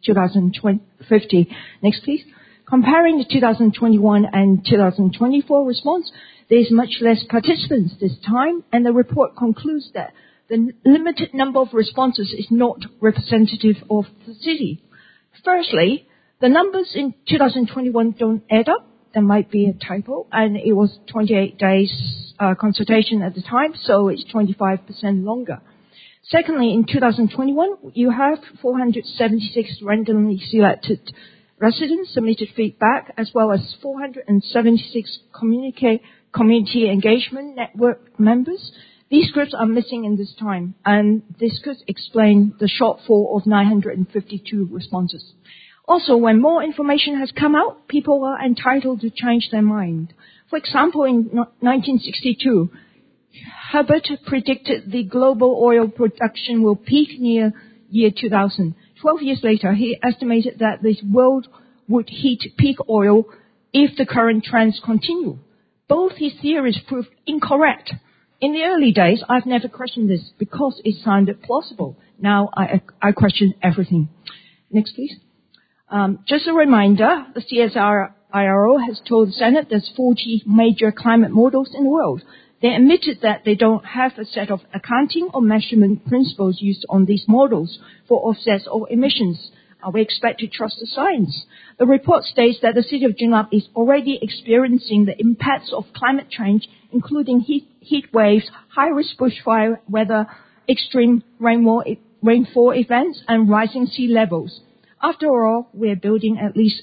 2050. Next, please. Comparing the 2021 and 2024 response, there is much less participants this time, and the report concludes that the limited number of responses is not representative of the city. Firstly, the numbers in 2021 don't add up. There might be a typo, and it was 28 days consultation at the time, so it's 25% longer. Secondly, in 2021, you have 476 randomly selected residents submitted feedback, as well as 476 community engagement network members. These groups are missing in this time, and this could explain the shortfall of 952 responses. Also, when more information has come out, people are entitled to change their mind. For example, in 1962, Herbert predicted the global oil production will peak near year 2000. 12 years later, he estimated that the world would hit peak oil if the current trends continue. Both his theories proved incorrect. In the early days, I've never questioned this because it sounded plausible. Now I question everything. Next, please. Just a reminder, the CSIRO has told the Senate there's 40 major climate models in the world. They admitted that they don't have a set of accounting or measurement principles used on these models for offsets or emissions. We expect to trust the science. The report states that the City of Joondalup is already experiencing the impacts of climate change, including heat waves, high-risk bushfire weather, extreme rainfall events, and rising sea levels. After all, we're building at least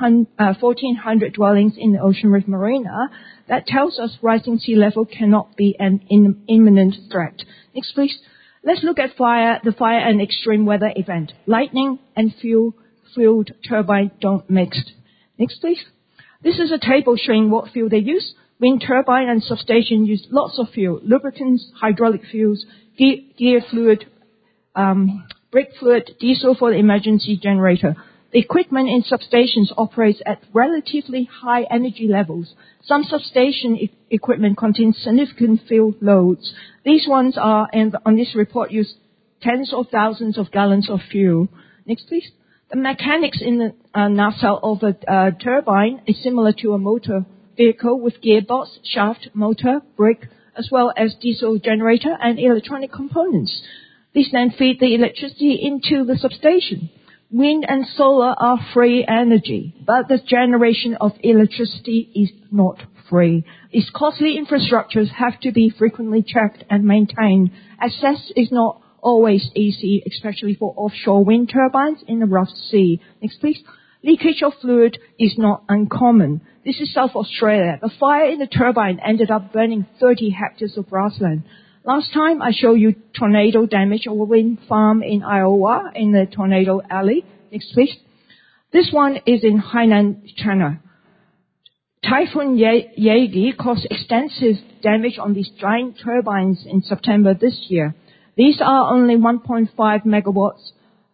1,400 dwellings in the Ocean Reef Marina. That tells us rising sea level cannot be an imminent threat. Next, please. Let's look at the fire and extreme weather event. Lightning and fueled turbine don't mix. Next, please. This is a table showing what fuel they use. Wind turbine and substation use lots of fuel, lubricants, hydraulic fuels, gear fluid, brake fluid, diesel for the emergency generator. The equipment in substations operates at relatively high energy levels. Some substation equipment contains significant fuel loads. These ones are, and on this report, use tens of thousands of gallons of fuel. Next, please. The mechanics in the nacelle of a turbine is similar to a motor vehicle with gearbox, shaft, motor, brake, as well as diesel generator and electronic components. These then feed the electricity into the substation. Wind and solar are free energy, but the generation of electricity is not free. These costly infrastructures have to be frequently checked and maintained. Access is not always easy, especially for offshore wind turbines in the rough sea. Next, please. Leakage of fluid is not uncommon. This is South Australia. The fire in the turbine ended up burning 30 hectares of grassland. Last time I showed you tornado damage of a wind farm in Iowa in the Tornado Alley. Next, please. This one is in Hainan, China. Typhoon Yagi caused extensive damage on these giant turbines in September this year. These are only 1.5 megawatts.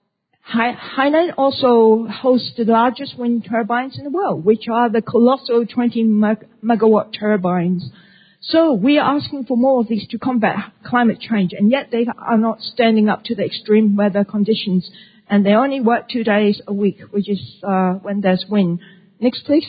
Hainan also hosts the largest wind turbines in the world, which are the colossal 20 megawatt turbines. So we are asking for more of these to combat climate change, and yet they are not standing up to the extreme weather conditions, and they only work 2 days a week, which is when there's wind. Next, please.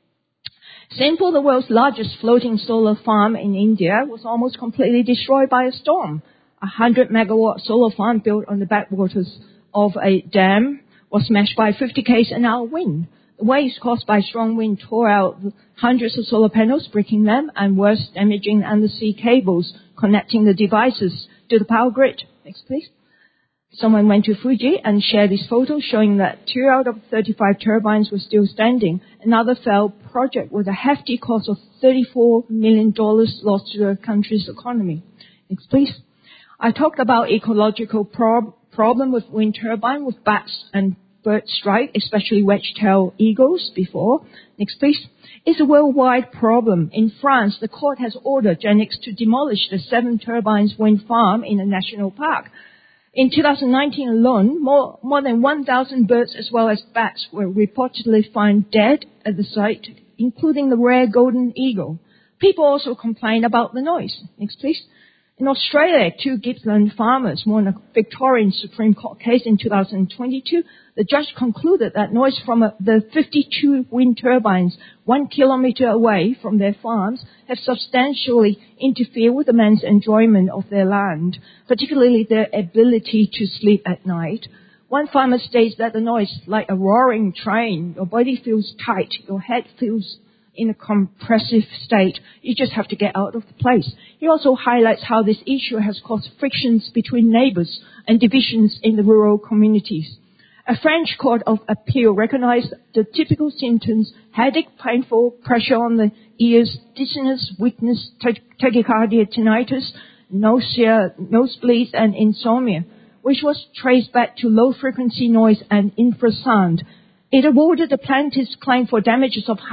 Singapore, the world's largest floating solar farm in India, was almost completely destroyed by a storm. A 100 megawatt solar farm built on the backwaters of a dam was smashed by 50 km an hour wind. The waves caused by strong wind tore out hundreds of solar panels, breaking them, and worse, damaging undersea cables connecting the devices to the power grid. Next, please. Someone went to Fuji and shared this photo showing that 2 out of 35 turbines were still standing. Another failed project with a hefty cost of $34 million lost to the country's economy. Next, please. I talked about ecological problem with wind turbine with bats and bird strike, especially wedge-tailed eagles before. Next, please. It's a worldwide problem. In France, the court has ordered Genex to demolish the 7 turbines wind farm in a national park. In 2019 alone, more than 1,000 birds as well as bats were reportedly found dead at the site, including the rare golden eagle. People also complain about the noise. Next, please. In Australia, 2 Gippsland farmers won a Victorian Supreme Court case in 2022. The judge concluded that noise from the 52 wind turbines 1 kilometre away from their farms have substantially interfered with the men's enjoyment of their land, particularly their ability to sleep at night. One farmer states that the noise, like a roaring train, your body feels tight, your head feels in a compressive state. You just have to get out of the place. He also highlights how this issue has caused frictions between neighbours and divisions in the rural communities. A French court of appeal recognized the typical symptoms: headache, painful, pressure on the ears, dizziness, weakness, tachycardia, tinnitus, nausea, nosebleeds, and insomnia, which was traced back to low-frequency noise and infrasound. It awarded the plaintiff's claim for damages of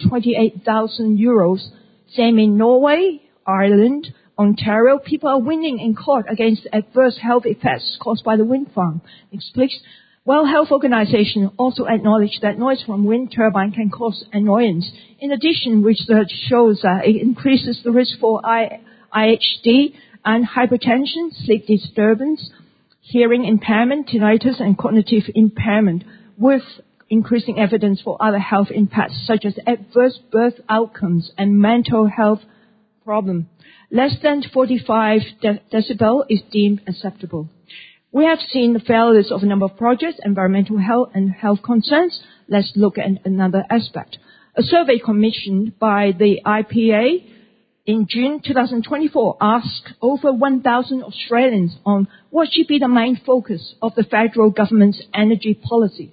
€128,000. Same in Norway, Ireland, Ontario. People are winning in court against adverse health effects caused by the wind farm. Next, please. World Health Organization also acknowledged that noise from wind turbine can cause annoyance. In addition, research shows that it increases the risk for IHD and hypertension, sleep disturbance, hearing impairment, tinnitus, and cognitive impairment, with increasing evidence for other health impacts such as adverse birth outcomes and mental health problems. Less than 45 decibel is deemed acceptable. We have seen the failures of a number of projects, environmental health and health concerns. Let's look at another aspect. A survey commissioned by the IPA in June 2024 asked over 1,000 Australians on what should be the main focus of the federal government's energy policy.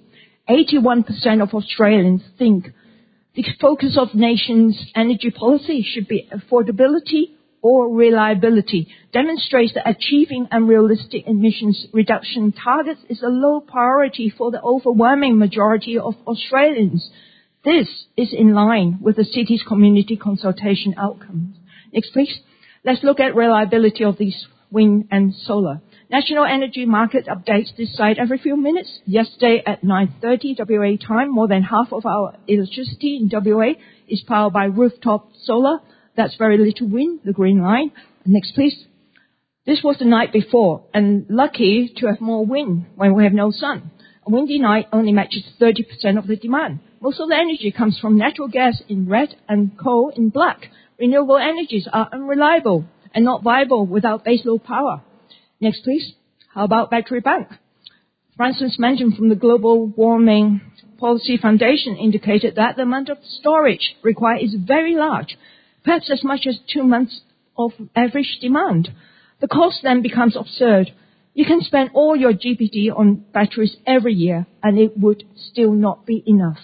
81% of Australians think the focus of nation's energy policy should be affordability or reliability, demonstrates that achieving unrealistic emissions reduction targets is a low priority for the overwhelming majority of Australians. This is in line with the city's community consultation outcomes. Next, please. Let's look at reliability of these wind and solar. National Energy Market updates this site every few minutes. Yesterday at 9:30 WA time, more than half of our electricity in WA is powered by rooftop solar. That's very little wind, the green line. Next, please. This was the night before, and lucky to have more wind when we have no sun. A windy night only matches 30% of the demand. Most of the energy comes from natural gas in red and coal in black. Renewable energies are unreliable and not viable without baseload power. Next, please. How about battery bank? Francis Manton from the Global Warming Policy Foundation indicated that the amount of storage required is very large, perhaps as much as 2 months of average demand. The cost then becomes absurd. You can spend all your GPT on batteries every year, and it would still not be enough.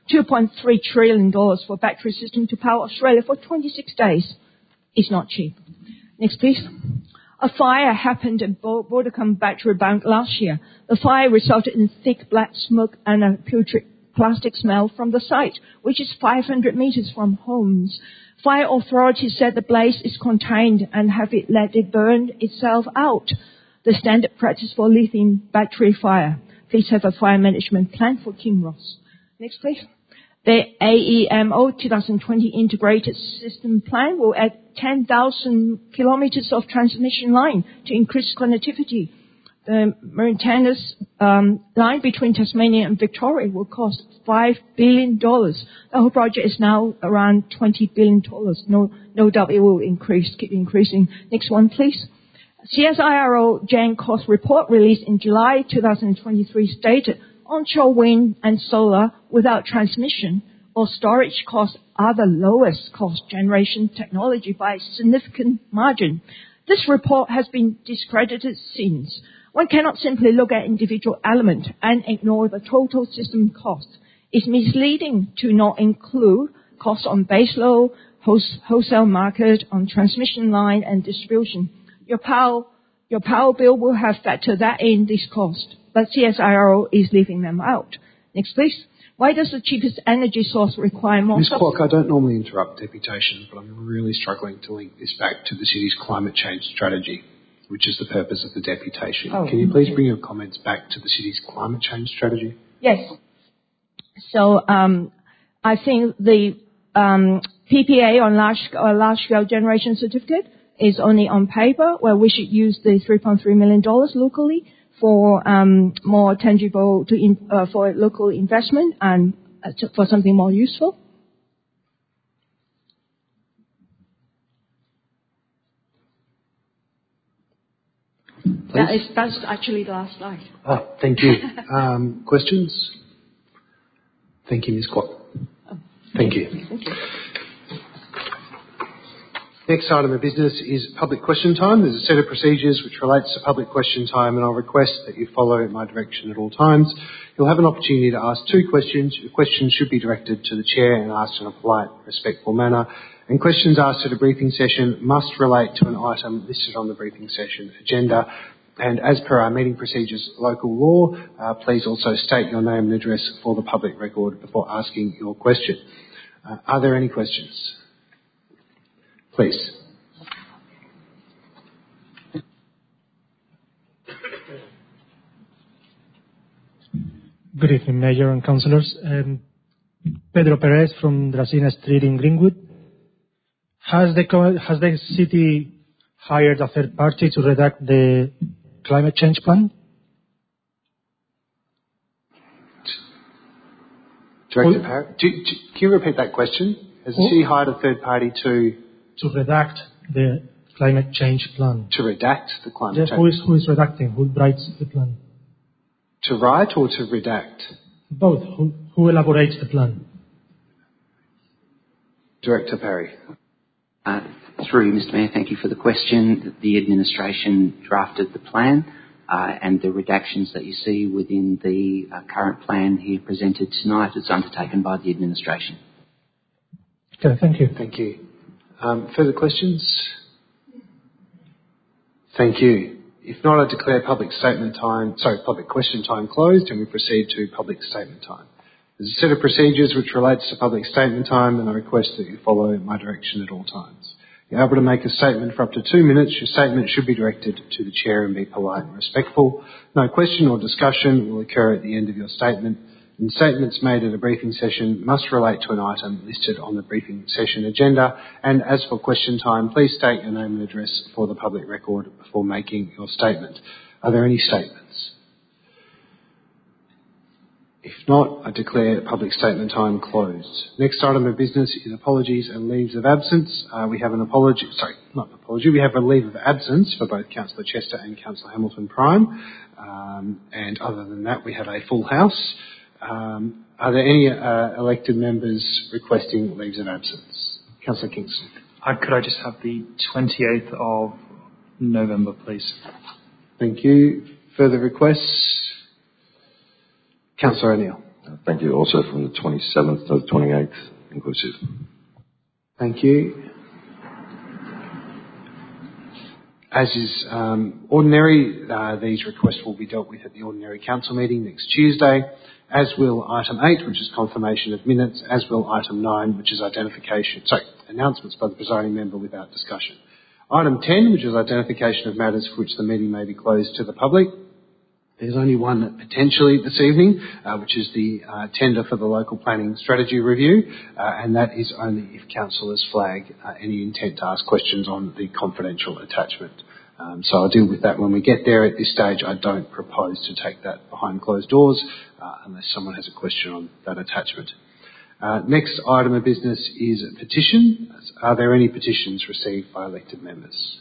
$2.3 trillion for battery system to power Australia for 26 days is not cheap. Next, please. A fire happened at Bordercombe Battery Bank last year. The fire resulted in thick black smoke and a putrid plastic smell from the site, which is 500 meters from homes. Fire authorities said the blaze is contained and have it let it burn itself out. The standard practice for lithium battery fire. Please have a fire management plan for Kinross. Next, please. The AEMO 2020 Integrated System Plan will add 10,000 kilometers of transmission line to increase connectivity. The Meridianus line between Tasmania and Victoria will cost $5 billion. The whole project is now around $20 billion. No doubt it will keep increasing. Next one, please. CSIRO Jan cost report released in July 2023 stated onshore wind and solar without transmission or storage costs are the lowest cost generation technology by a significant margin. This report has been discredited since. One cannot simply look at individual elements and ignore the total system cost. It's misleading to not include costs on baseload, wholesale market, on transmission line and distribution. Your power bill will have factored that in this cost, but CSIRO is leaving them out. Next, please. Why does the cheapest energy source require more? Ms. Kwok, I don't normally interrupt deputation, but I'm really struggling to link this back to the city's climate change strategy, which is the purpose of the deputation. Can you please bring your comments back to the city's climate change strategy? Yes. So I think the PPA on large-scale generation certificate is only on paper, where we should use the $3.3 million locally for more tangible for local investment and for something more useful. That's actually the last slide. Thank you. Questions? Thank you, Ms. Kwok. Thank you. Thank you. Next item of business is public question time. There's a set of procedures which relates to public question time, and I'll request that you follow my direction at all times. You'll have an opportunity to ask 2 questions. Your questions should be directed to the chair and asked in a polite, respectful manner. And questions asked at a briefing session must relate to an item listed on the briefing session agenda. And as per our meeting procedures local law, please also state your name and address for the public record before asking your question. Are there any questions? Please. Good evening, Mayor and Councillors. Pedro Perez from Dracena Street in Greenwood. Has the city hired a third party to redact the climate change plan? Director Parry, can you repeat that question? Has the city hired a third party to redact the climate change plan? To redact the climate change? Yes, who is redacting? Who writes the plan? To write or to redact? Both. Who elaborates the plan? Director Parry. Through you, Mr. Mayor, thank you for the question. The administration drafted the plan. and the redactions that you see within the current plan here presented tonight is undertaken by the administration. Okay, thank you. Thank you. Further questions? Thank you. If not, I declare public question time closed, and we proceed to public statement time. There's a set of procedures which relates to public statement time, and I request that you follow my direction at all times. You're able to make a statement for up to 2 minutes. Your statement should be directed to the chair and be polite and respectful. No question or discussion will occur at the end of your statement. And statements made at a briefing session must relate to an item listed on the briefing session agenda. And as for question time, please state your name and address for the public record before making your statement. Are there any statements? If not, I declare public statement time closed. Next item of business is apologies and leaves of absence. We have a leave of absence for both Councillor Chester and Councillor Hamilton Prime. And other than that, we have a full house. Are there any elected members requesting leaves of absence? Councillor Kingston. Could I just have the 28th of November, please? Thank you. Further requests? Councillor O'Neill. Thank you. Also from the 27th to the 28th inclusive. Thank you. As is ordinary, these requests will be dealt with at the ordinary council meeting next Tuesday, as will item 8, which is confirmation of minutes, as will item 9, which is announcements by the presiding member without discussion. Item 10, which is identification of matters for which the meeting may be closed to the public. There's only one potentially this evening, which is the tender for the local planning strategy review, and that is only if councillors flag any intent to ask questions on the confidential attachment. So I'll deal with that when we get there. At this stage, I don't propose to take that behind closed doors unless someone has a question on that attachment. Next item of business is a petition. Are there any petitions received by elected members?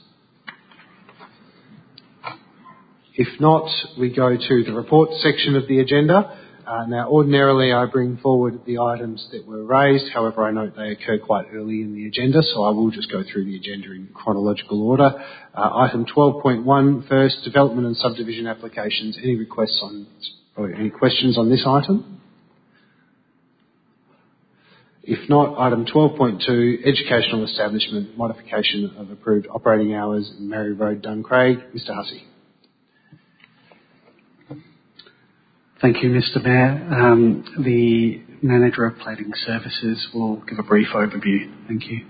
If not, we go to the report section of the agenda. Now, ordinarily, I bring forward the items that were raised. However, I note they occur quite early in the agenda, so I will just go through the agenda in chronological order. Item 12.1 first, development and subdivision applications. Any questions on this item? If not, item 12.2, educational establishment, modification of approved operating hours in Mary Road, Duncraig. Mr. Hussey. Thank you, Mr. Mayor. The Manager of Planning Services will give a brief overview. Thank you.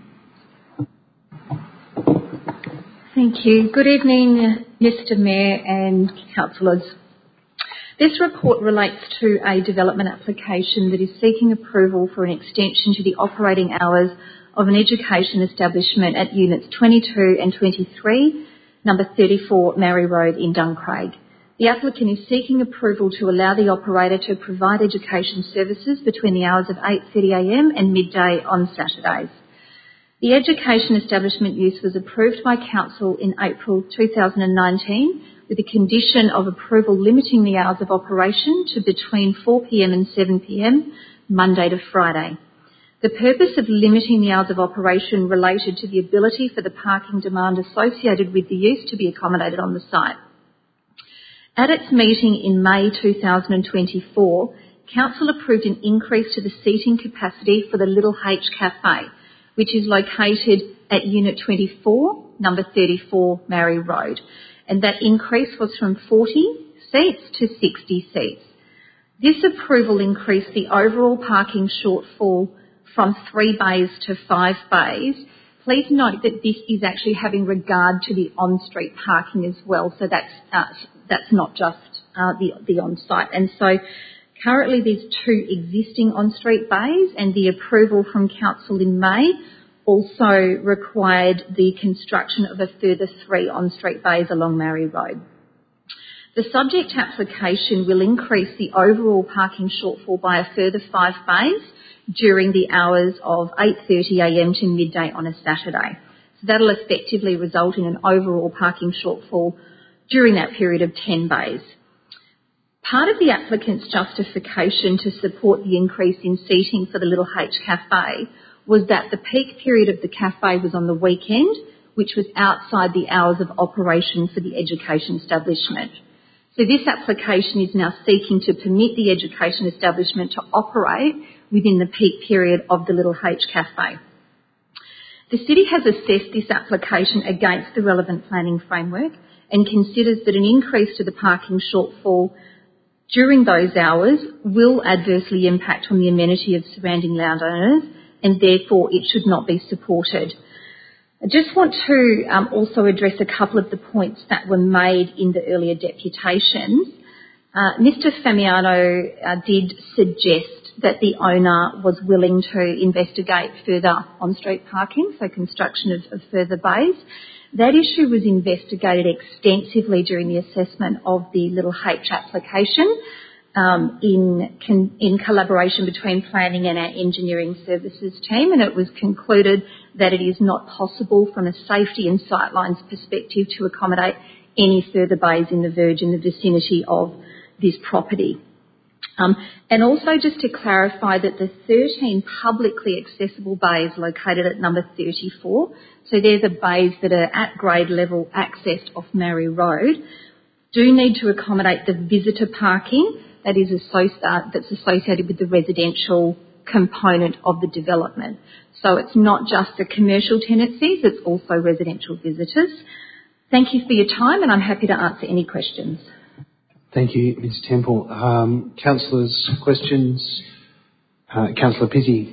Thank you. Good evening, Mr. Mayor and councillors. This report relates to a development application that is seeking approval for an extension to the operating hours of an education establishment at Units 22 and 23, number 34 Mary Road in Duncraig. The applicant is seeking approval to allow the operator to provide education services between the hours of 8:30am and midday on Saturdays. The education establishment use was approved by Council in April 2019 with a condition of approval limiting the hours of operation to between 4pm and 7pm, Monday to Friday. The purpose of limiting the hours of operation related to the ability for the parking demand associated with the use to be accommodated on the site. At its meeting in May 2024, Council approved an increase to the seating capacity for the Little H Cafe, which is located at Unit 24, number 34 Mary Road, and that increase was from 40 seats to 60 seats. This approval increased the overall parking shortfall from 3 bays to 5 bays. Please note that this is actually having regard to the on-street parking as well, so that's not just the on-site. And so currently there's 2 existing on-street bays, and the approval from Council in May also required the construction of a further 3 on-street bays along Mary Road. The subject application will increase the overall parking shortfall by a further 5 bays during the hours of 8:30am to midday on a Saturday. So that'll effectively result in an overall parking shortfall during that period of 10 bays. Part of the applicant's justification to support the increase in seating for the Little H Cafe was that the peak period of the cafe was on the weekend, which was outside the hours of operation for the education establishment. So this application is now seeking to permit the education establishment to operate within the peak period of the Little H Cafe. The City has assessed this application against the relevant planning framework and considers that an increase to the parking shortfall during those hours will adversely impact on the amenity of surrounding landowners, and therefore it should not be supported. I just want to also address a couple of the points that were made in the earlier deputations. Mr Famiano did suggest that the owner was willing to investigate further on-street parking, so construction of further bays. That issue was investigated extensively during the assessment of the Little H application in collaboration between planning and our engineering services team, and it was concluded that it is not possible from a safety and sightlines perspective to accommodate any further bays in the verge in the vicinity of this property. And also just to clarify that the 13 publicly accessible bays located at number 34, so they're the bays that are at grade level accessed off Mary Road, do need to accommodate the visitor parking that is that's associated with the residential component of the development. So it's not just the commercial tenancies, it's also residential visitors. Thank you for your time, and I'm happy to answer any questions. Thank you, Ms Temple. Councillors, questions? Councillor Pizzey.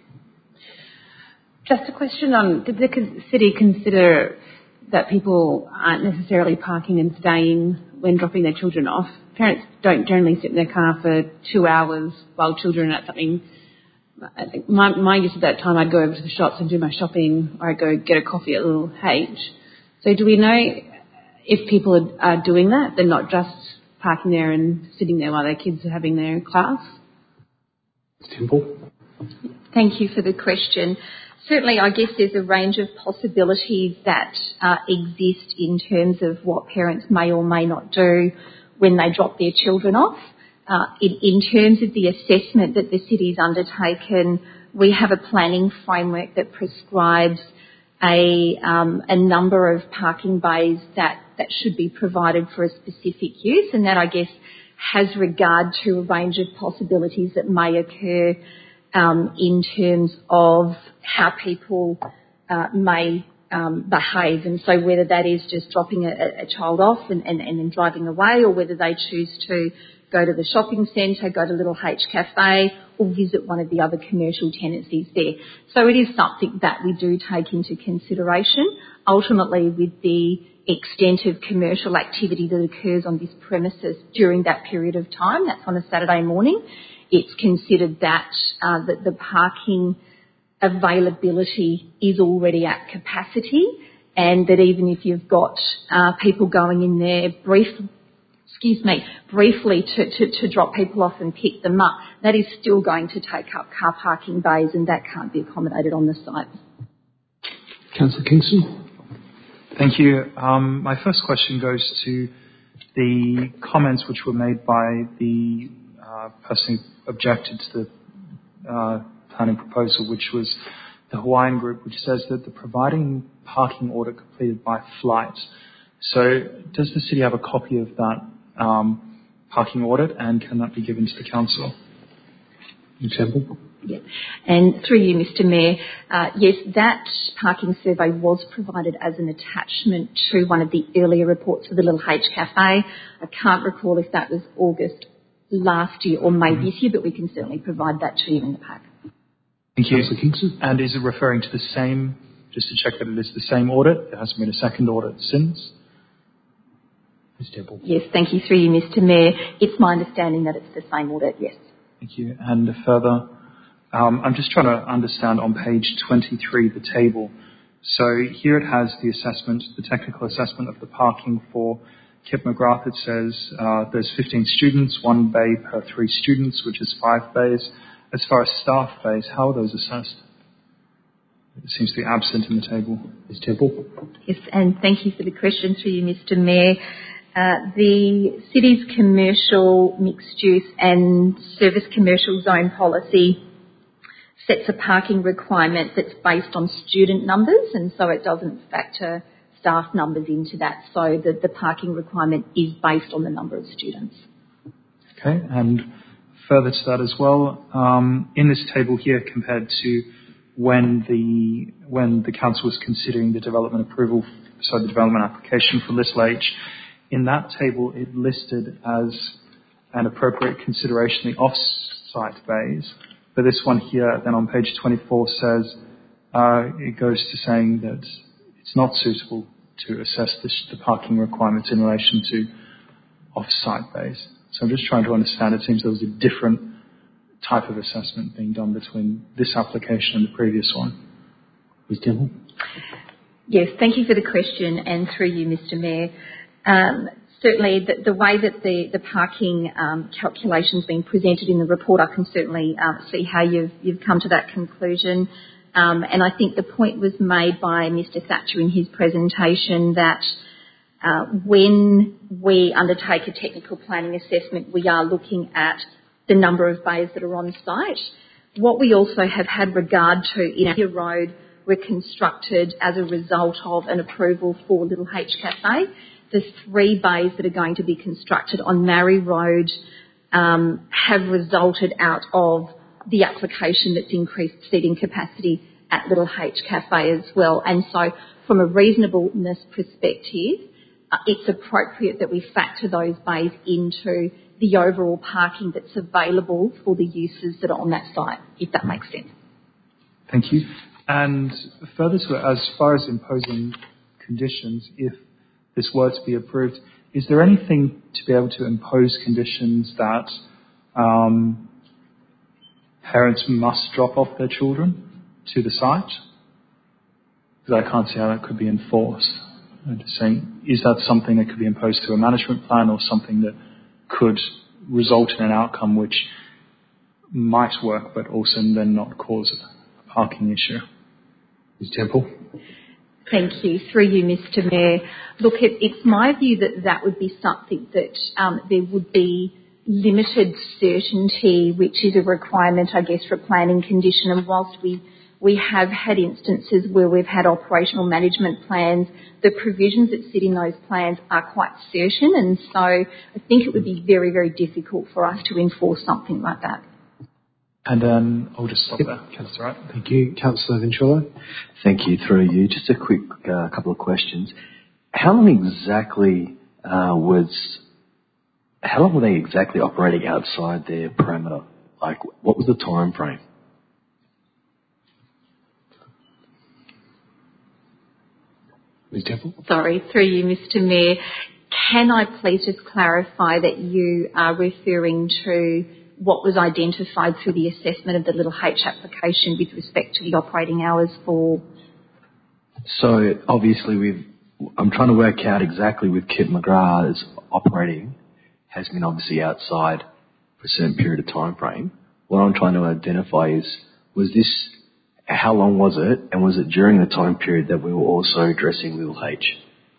Just a question on, did the City consider that people aren't necessarily parking and staying when dropping their children off? Parents don't generally sit in their car for 2 hours while children are at something. I think my use of that time, I'd go over to the shops and do my shopping, or I'd go get a coffee at Little H. So do we know if people are doing that? They're not just parking there and sitting there while their kids are having their class? Temple. Thank you for the question. Certainly, I guess there's a range of possibilities that exist in terms of what parents may or may not do when they drop their children off. In terms of the assessment that the City's undertaken, we have a planning framework that prescribes a number of parking bays that should be provided for a specific use, and that, I guess, has regard to a range of possibilities that may occur in terms of how people may behave. And so whether that is just dropping a child off and then driving away, or whether they choose to go to the shopping centre, go to Little H Cafe, or visit one of the other commercial tenancies there. So it is something that we do take into consideration. Ultimately, with the extent of commercial activity that occurs on this premises during that period of time, that's on a Saturday morning, it's considered that the parking availability is already at capacity, and that even if you've got people going in there briefly to drop people off and pick them up, that is still going to take up car parking bays, and that can't be accommodated on the site. Councillor Kingston. Thank you. My first question goes to the comments which were made by the person who objected to the planning proposal, which was the Hawaiian Group, which says that the providing parking order completed by flight. So does the City have a copy of that parking order, and can that be given to the Council? Temple. Yeah. And through you, Mr Mayor, yes, that parking survey was provided as an attachment to one of the earlier reports of the Little H Cafe. I can't recall if that was August last year or May this year, but we can certainly provide that to you in the pack. Thank you. And is it referring to the same, just to check that it is the same audit? There hasn't been a second audit since? Ms Temple. Yes, thank you. Through you, Mr Mayor. It's my understanding that it's the same audit, yes. Thank you. And further, I'm just trying to understand on page 23, the table. So here it has the assessment, the technical assessment of the parking for Kip McGrath. It says there's 15 students, 1 bay per 3 students, which is 5 bays. As far as staff bays, how are those assessed? It seems to be absent in the table. Ms Temple. Yes, and thank you for the question through you, Mr Mayor. The City's commercial mixed-use and service commercial zone policy sets a parking requirement that's based on student numbers, and so it doesn't factor staff numbers into that, so that the parking requirement is based on the number of students. Okay, and further to that as well, in this table here compared to when the council was considering the development application for Little H, in that table it listed as an appropriate consideration the off-site bays, but this one here then on page 24 says it goes to saying that it's not suitable to assess the parking requirements in relation to off-site bays. So I'm just trying to understand, it seems there was a different type of assessment being done between this application and the previous one. Ms. Dimple? Yes, thank you for the question, and through you, Mr. Mayor. Certainly, the way that the parking calculation's been presented in the report, I can certainly see how you've come to that conclusion. And I think the point was made by Mr. Thatcher in his presentation that when we undertake a technical planning assessment, we are looking at the number of bays that are on site. What we also have had regard to in our road were constructed as a result of an approval for Little H Cafe. The 3 bays that are going to be constructed on Marrie Road have resulted out of the application that's increased seating capacity at Little H Cafe as well. And so from a reasonableness perspective, it's appropriate that we factor those bays into the overall parking that's available for the uses that are on that site, if that makes sense. Thank you. And further to it, as far as imposing conditions, if this were to be approved, is there anything to be able to impose conditions that parents must drop off their children to the site? Because I can't see how that could be enforced. I'm just saying, is that something that could be imposed through a management plan or something that could result in an outcome which might work but also then not cause a parking issue? Ms. Temple? Thank you. Through you, Mr. Mayor. Look, it's my view that would be something that there would be limited certainty, which is a requirement, I guess, for a planning condition. And whilst we have had instances where we've had operational management plans, the provisions that sit in those plans are quite certain, and so I think it would be very, very difficult for us to enforce something like that. And then I'll just stop there. That's all right. Thank you. Councillor Ventrilo. Thank you. Through you. Just a quick couple of questions. How long exactly were they exactly operating outside their perimeter? Like, what was the time frame? Ms. Temple? Sorry, through you, Mr. Mayor. Can I please just clarify that you are referring to what was identified through the assessment of the Little H application with respect to the operating hours for? So obviously I'm trying to work out exactly with Kip McGrath's operating has been obviously outside for a certain period of time frame. What I'm trying to identify is, how long was it, and was it during the time period that we were also addressing Little H?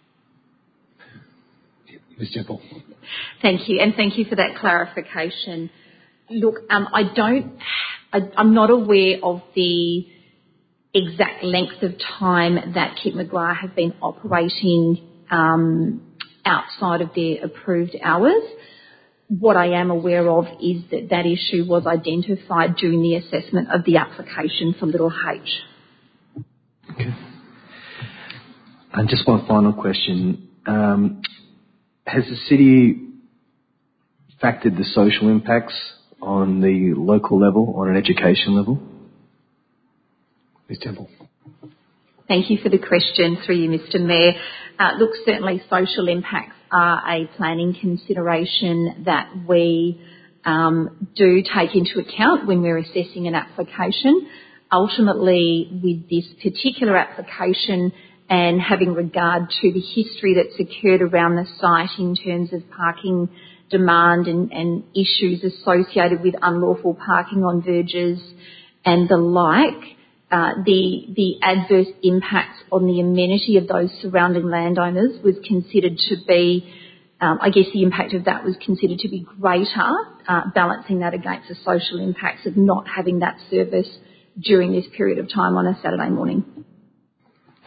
Ms. Temple. Thank you, and thank you for that clarification. Look, I'm not aware of the exact length of time that Kip McGrath has been operating outside of their approved hours. What I am aware of is that issue was identified during the assessment of the application for Little H. Okay. And just one final question. Has the city factored the social impacts on the local level, on an education level? Ms. Temple. Thank you for the question, through you, Mr. Mayor. Look, certainly social impacts are a planning consideration that we do take into account when we're assessing an application. Ultimately, with this particular application and having regard to the history that's occurred around the site in terms of parking demand and issues associated with unlawful parking on verges and the like, the adverse impacts on the amenity of those surrounding landowners was considered to be, I guess the impact of that was considered to be greater, balancing that against the social impacts of not having that service during this period of time on a Saturday morning.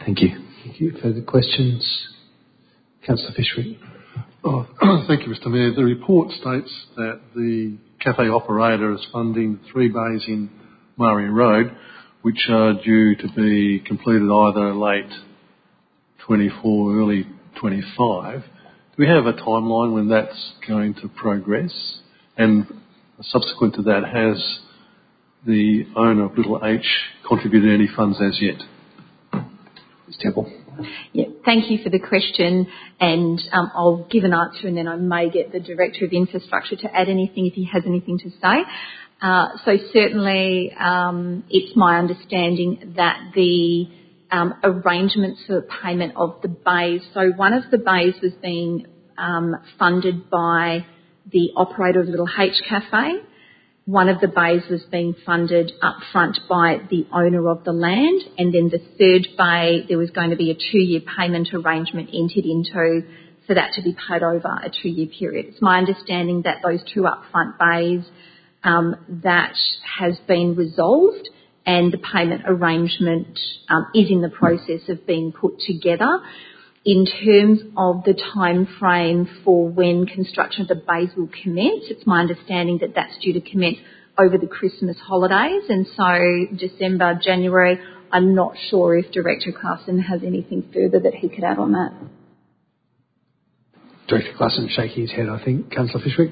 Thank you. Thank you. Further questions? Councillor Fishwick. Thank you, Mr Mayor. The report states that the cafe operator is funding 3 bays in Murray Road, which are due to be completed either late 24, early 25. Do we have a timeline when that's going to progress? And subsequent to that, has the owner of Little H contributed any funds as yet? Ms Temple. Yeah, thank you for the question, and I'll give an answer and then I may get the Director of Infrastructure to add anything if he has anything to say. So certainly it's my understanding that the arrangements for payment of the bays, so one of the bays was being funded by the operator of Little H Cafe. One of the bays was being funded up front by the owner of the land, and then the third bay, there was going to be a 2-year payment arrangement entered into for that to be paid over a 2-year period. It's my understanding that those 2 upfront bays, that has been resolved, and the payment arrangement is in the process of being put together. In terms of the time frame for when construction of the bays will commence, it's my understanding that that's due to commence over the Christmas holidays, and so December, January. I'm not sure if Director Carson has anything further that he could add on that. Director Carson shaking his head, I think. Councillor Fishwick.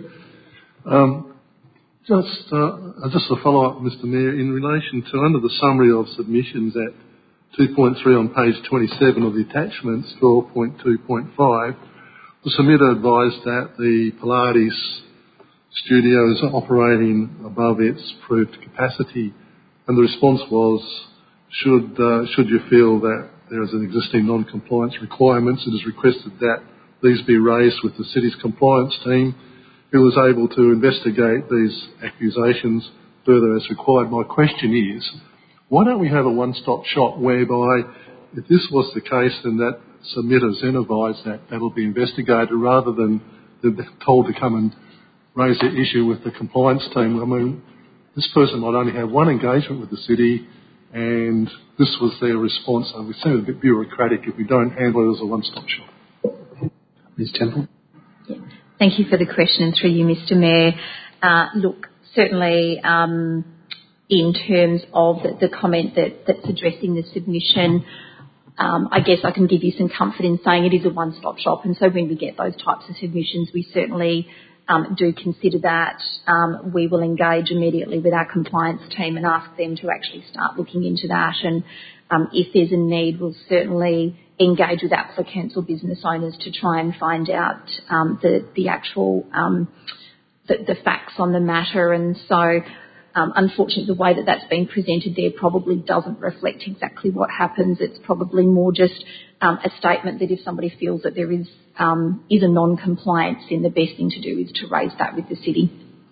Just a follow-up, Mr Mayor, in relation to under the summary of submissions at 2.3 on page 27 of the attachments, 12.2.5, the submitter advised that the Pilates studio is operating above its approved capacity, and the response was, should you feel that there is an existing non-compliance requirements, it is requested that these be raised with the city's compliance team, who was able to investigate these accusations further as required. My question is, why don't we have a one-stop shop whereby, if this was the case, then that submitters then advise that that'll be investigated rather than they're told to come and raise the issue with the compliance team? I mean, this person might only have one engagement with the city, and this was their response. So we seem a bit bureaucratic if we don't handle it as a one-stop shop. Ms Temple. Yeah. Thank you for the question, and through you, Mr Mayor. Look, certainly in terms of the comment that's addressing the submission, I guess I can give you some comfort in saying it is a one-stop shop, and so when we get those types of submissions, we certainly do consider that. We will engage immediately with our compliance team and ask them to actually start looking into that, and if there's a need, we'll certainly engage with applicants or business owners to try and find out the actual the facts on the matter. And so unfortunately, the way that that's been presented there probably doesn't reflect exactly what happens. It's probably more just a statement that if somebody feels that there is a non-compliance, then the best thing to do is to raise that with the city.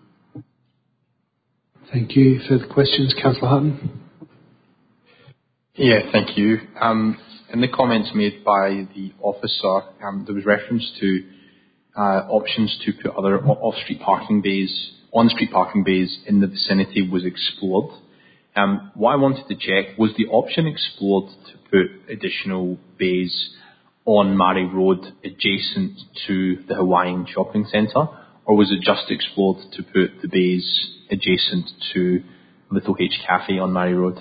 Thank you. Further questions? Councillor Hutton. Yeah, thank you. In the comments made by the officer, there was reference to options to put other on-street parking bays in the vicinity was explored. What I wanted to check, was the option explored to put additional bays on Murray Road adjacent to the Hawaiian Shopping Centre, or was it just explored to put the bays adjacent to Little H Cafe on Murray Road?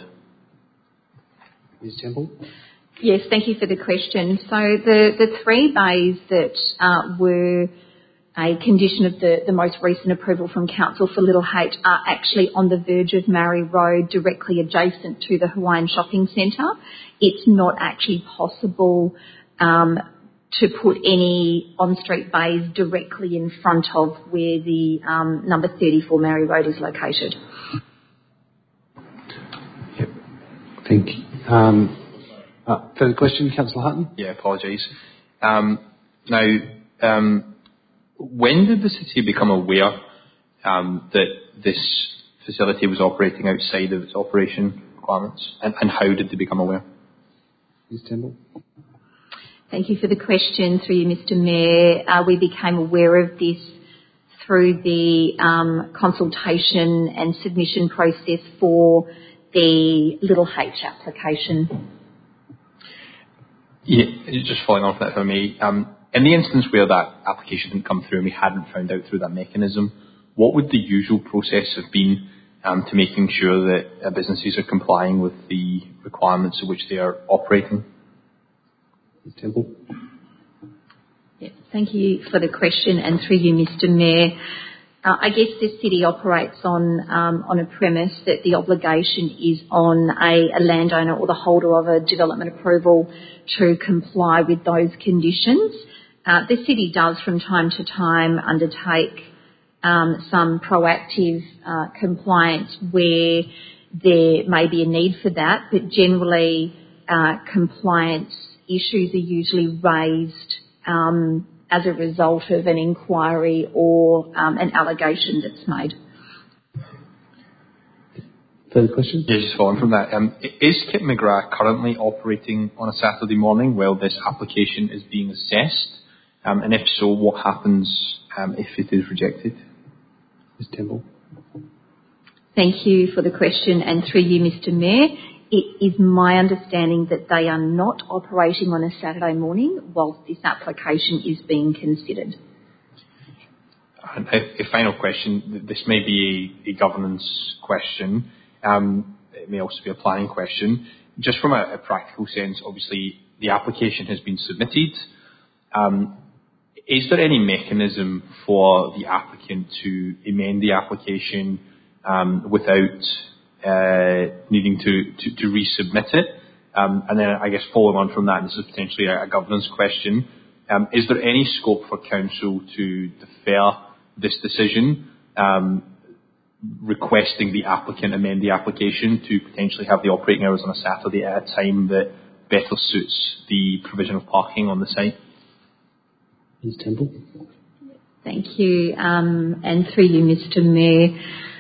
Ms Temple. Yes, thank you for the question. So the 3 bays that were a condition of the most recent approval from Council for Little H are actually on the verge of Murray Road, directly adjacent to the Hawaiian Shopping Centre. It's not actually possible to put any on-street bays directly in front of where the number 34 Murray Road is located. Yep. Thank you. Further question, Councillor Hutton? Yeah, apologies. Now, when did the city become aware that this facility was operating outside of its operation requirements, and how did they become aware? Ms Temple. Thank you for the question. Through you, Mr Mayor, we became aware of this through the consultation and submission process for the Little H application. Yeah, just following on from that, if I may. In the instance where that application didn't come through and we hadn't found out through that mechanism, what would the usual process have been to making sure that businesses are complying with the requirements in which they are operating? Ms. Temple. Yeah, thank you for the question, and through you, Mr. Mayor. I guess the city operates on a premise that the obligation is on a landowner or the holder of a development approval to comply with those conditions. The city does from time to time undertake some proactive compliance where there may be a need for that, but generally compliance issues are usually raised as a result of an inquiry or an allegation that's made. Further questions? Yeah, just following from that. Is Kip McGrath currently operating on a Saturday morning while this application is being assessed? And if so, what happens if it is rejected? Ms. Temple. Thank you for the question, and through you, Mr. Mayor. It is my understanding that they are not operating on a Saturday morning whilst this application is being considered. And a final question. This may be a governance question. It may also be a planning question. Just from a practical sense, obviously, the application has been submitted. Is there any mechanism for the applicant to amend the application without needing to resubmit it? And then I guess following on from that, and this is potentially a governance question, is there any scope for council to defer this decision, requesting the applicant amend the application to potentially have the operating hours on a Saturday at a time that better suits the provision of parking on the site? Ms. Temple. Thank you, and through you, Mr. Mayor.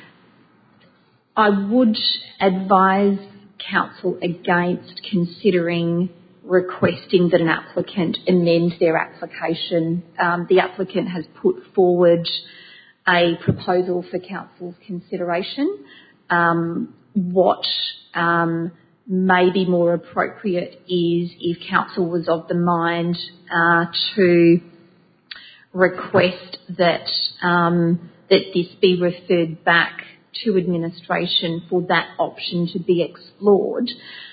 I would advise council against considering requesting that an applicant amend their application. The applicant has put forward a proposal for council's consideration. What may be more appropriate is if council was of the mind to request that this be referred back to administration for that option to be explored.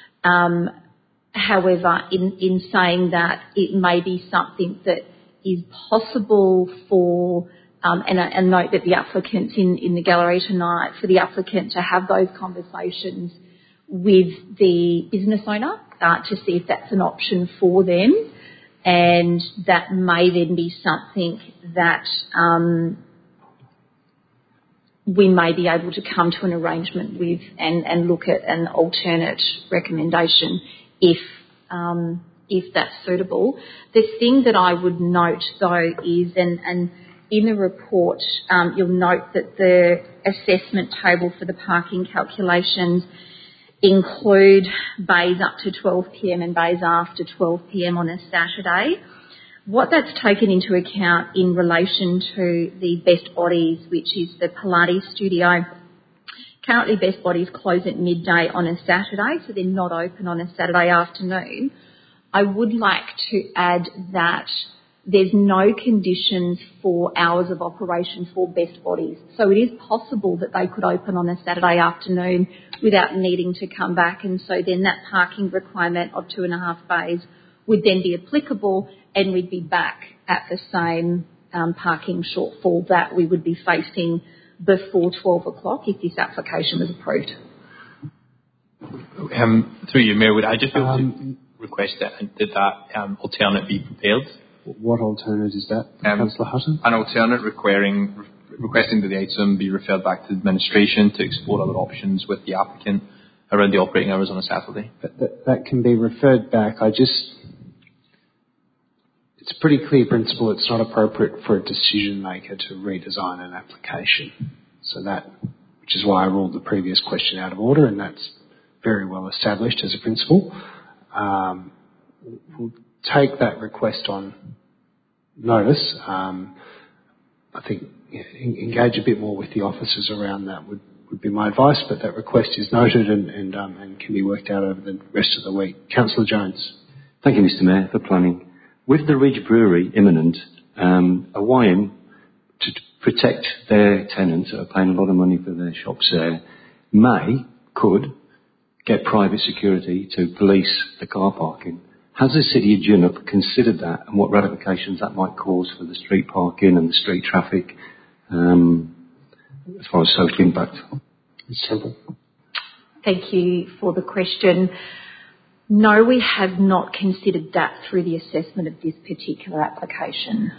However, in saying that, it may be something that is possible for, and note that the applicant's in the gallery tonight, for the applicant to have those conversations with the business owner to see if that's an option for them, and that may then be something that we may be able to come to an arrangement with and look at an alternate recommendation if that's suitable. The thing that I would note though is, and in the report you'll note that the assessment table for the parking calculations include bays up to 12 p.m. and bays after 12 p.m. on a Saturday. What that's taken into account in relation to the Best Bodies, which is the Pilates studio, currently Best Bodies close at midday on a Saturday, so they're not open on a Saturday afternoon. I would like to add that there's no conditions for hours of operation for Best Bodies. So it is possible that they could open on a Saturday afternoon without needing to come back, and so then that parking requirement of 2.5 bays would then be applicable, and we'd be back at the same parking shortfall that we would be facing before 12 o'clock if this application was approved. Through you, Mayor, would I just be able to request that alternate be prepared? What alternate is that, Councillor Hutton? An alternate requesting that the item be referred back to administration to explore other options with the applicant around the operating hours on a Saturday. That can be referred back. It's a pretty clear principle. It's not appropriate for a decision maker to redesign an application. So which is why I ruled the previous question out of order, and that's very well established as a principle. We'll take that request on notice. I think engage a bit more with the officers around that would be my advice, but that request is noted and can be worked out over the rest of the week. Councillor Jones. Thank you, Mr. Mayor, for planning. With the Ridge Brewery imminent, Hawaiian, to protect their tenants that are paying a lot of money for their shops there, could get private security to police the car parking. Has the City of Junip considered that and what ramifications that might cause for the street parking and the street traffic as far as social impact? Ms. Temple. Thank you for the question. No, we have not considered that through the assessment of this particular application.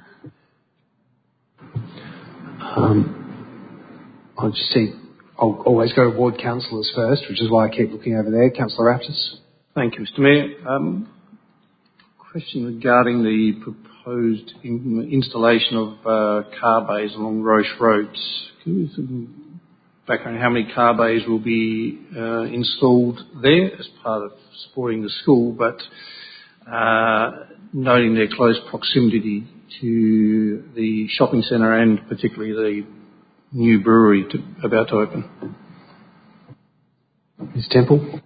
I'll always go to ward councillors first, which is why I keep looking over there. Councillor Aptis. Thank you, Mr. Mayor. Question regarding the proposed installation of car bays along Roche Roads. Can you give some background on how many car bays will be installed there as part of supporting the school, but noting their close proximity to the shopping centre and particularly the new brewery about to open? Ms. Temple.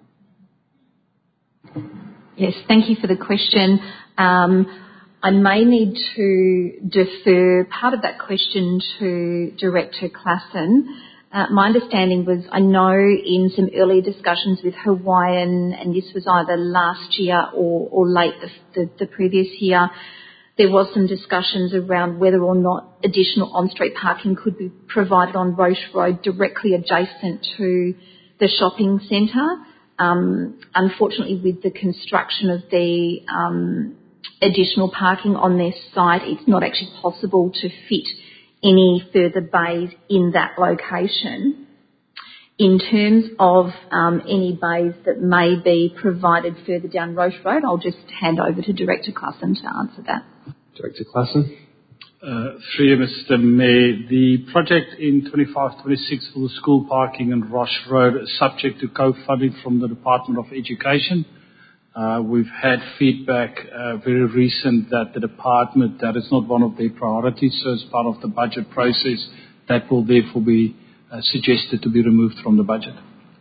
Yes, thank you for the question. I may need to defer part of that question to Director Klassen. My understanding was, I know in some earlier discussions with Hawaiian, and this was either last year or late the previous year, there was some discussions around whether or not additional on-street parking could be provided on Roche Road directly adjacent to the shopping centre. Unfortunately, with the construction of the additional parking on their site, it's not actually possible to fit any further bays in that location. In terms of any bays that may be provided further down Roche Road, I'll just hand over to Director Klassen to answer that. Director Klassen. Through you, Mr. Mayor, the project in 25-26 for the school parking on Roche Road is subject to co-funding from the Department of Education. We've had feedback very recent that the department, that is not one of their priorities, so as part of the budget process, that will therefore be suggested to be removed from the budget.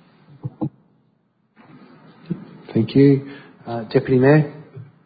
Thank you. Deputy Mayor.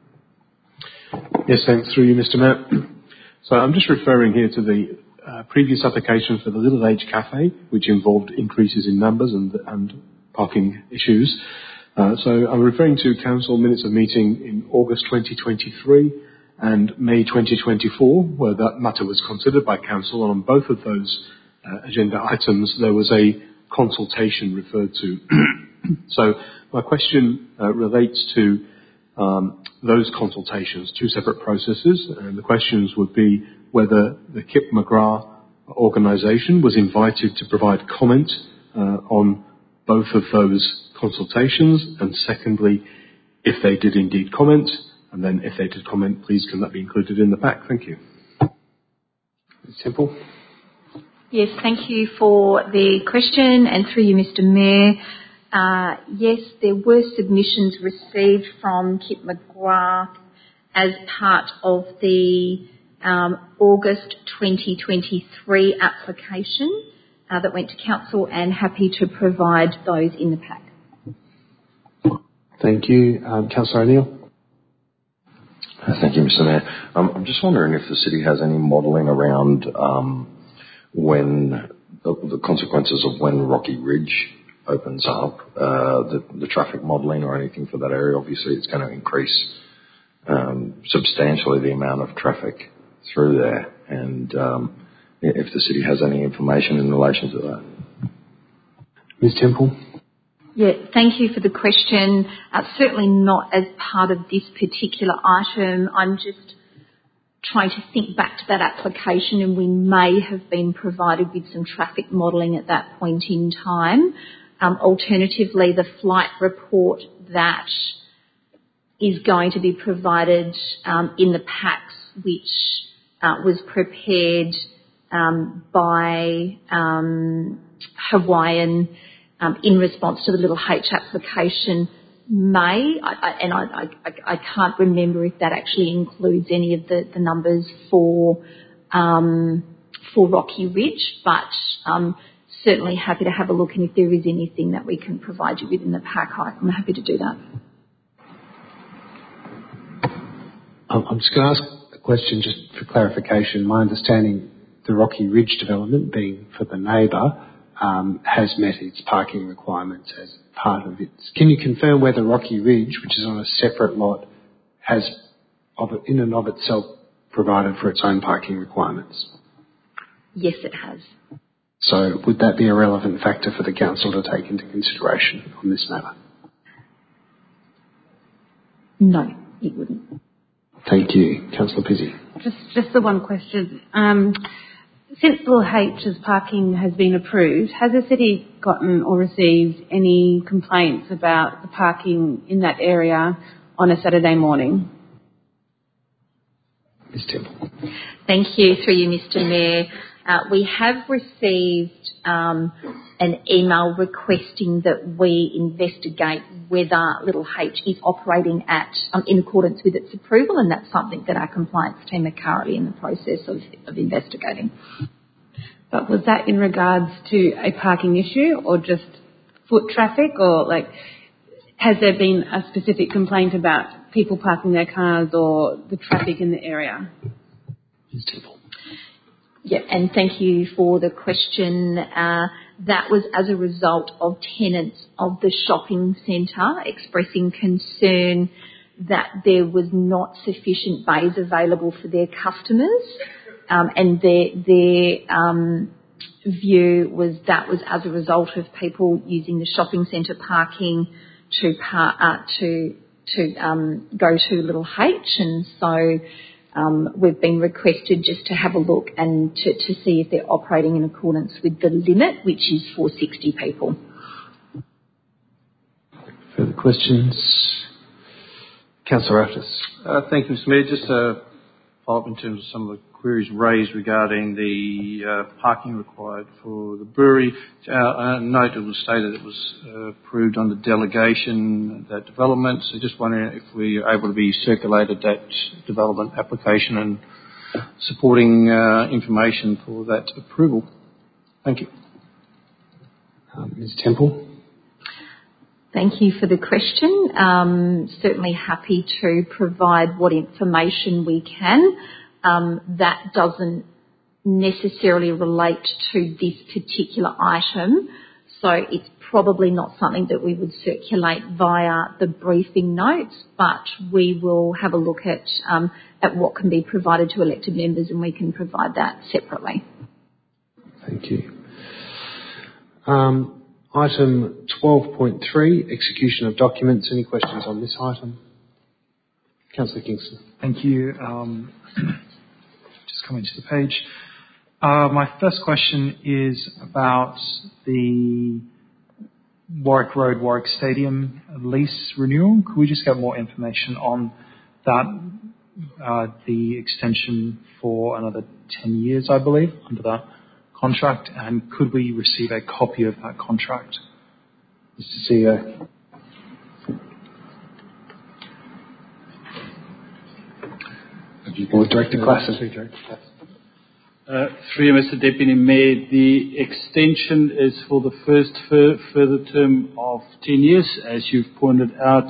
Yes, thanks. Through you, Mr. Mayor. So I'm just referring here to the previous application for the Little Age Cafe, which involved increases in numbers and parking issues. So I'm referring to council minutes of meeting in August 2023 and May 2024, where that matter was considered by council. And on both of those agenda items, there was a consultation referred to. So my question relates to those consultations, two separate processes, and the questions would be whether the Kip McGrath organisation was invited to provide comment on both of those consultations, and secondly, if they did indeed comment, and then if they did comment, please can that be included in the pack? Thank you. Simple. Yes, thank you for the question, and through you, Mr. Mayor. Yes, there were submissions received from Kip McGrath as part of the August 2023 application that went to council, and happy to provide those in the pack. Thank you. Councillor O'Neill. Thank you, Mr. Mayor. I'm just wondering if the city has any modelling around when the consequences of when Rocky Ridge opens up, the traffic modelling or anything for that area. Obviously, it's going to increase substantially the amount of traffic through there, and if the city has any information in relation to that. Ms. Temple. Yeah, thank you for the question. Certainly not as part of this particular item. I'm just trying to think back to that application, and we may have been provided with some traffic modelling at that point in time. Alternatively, the flight report that is going to be provided in the packs, which was prepared by Hawaiian in response to the Little H application, I can't remember if that actually includes any of the numbers for Rocky Ridge, but certainly happy to have a look, and if there is anything that we can provide you with in the pack, I'm happy to do that. I'm just going to ask a question just for clarification. My understanding, the Rocky Ridge development, being for the neighbour, has met its parking requirements as part of it. Can you confirm whether Rocky Ridge, which is on a separate lot, has in and of itself provided for its own parking requirements? Yes, it has. So would that be a relevant factor for the council to take into consideration on this matter? No, it wouldn't. Thank you. Councillor Pizzey. Just the one question. Since Little H's parking has been approved, has the city gotten or received any complaints about the parking in that area on a Saturday morning? Ms. Temple. Thank you, through you, Mr. Mayor. We have received an email requesting that we investigate whether Little H is operating in accordance with its approval, and that's something that our compliance team are currently in the process of investigating. But was that in regards to a parking issue or just foot traffic, or has there been a specific complaint about people parking their cars or the traffic in the area? Ms. Temple. Yeah, and thank you for the question. That was as a result of tenants of the shopping centre expressing concern that there was not sufficient bays available for their customers, and their view was that was as a result of people using the shopping centre parking to go to Little H, and so we've been requested just to have a look and to see if they're operating in accordance with the limit, which is for 60 people. Further questions? Councillor Aftis. Thank you, Mr. Mayor. Just a follow-up in terms of some of the queries raised regarding the parking required for the brewery. Note it was stated it was approved under delegation, that development. So just wondering if we are able to be circulated that development application and supporting information for that approval. Thank you. Ms. Temple. Thank you for the question. Certainly happy to provide what information we can. That doesn't necessarily relate to this particular item, so it's probably not something that we would circulate via the briefing notes, but we will have a look at what can be provided to elected members, and we can provide that separately. Thank you. Item 12.3, execution of documents. Any questions on this item? Councillor Kingston. Thank you. Just coming to the page. My first question is about the Warwick Road, Warwick Stadium lease renewal. Could we just get more information on that? The extension for another 10 years, I believe, under that contract, and could we receive a copy of that contract? Mr. CEO. Director Classes. Through you, Mr. Deputy Mayor, the extension is for the first further term of 10 years, as you've pointed out,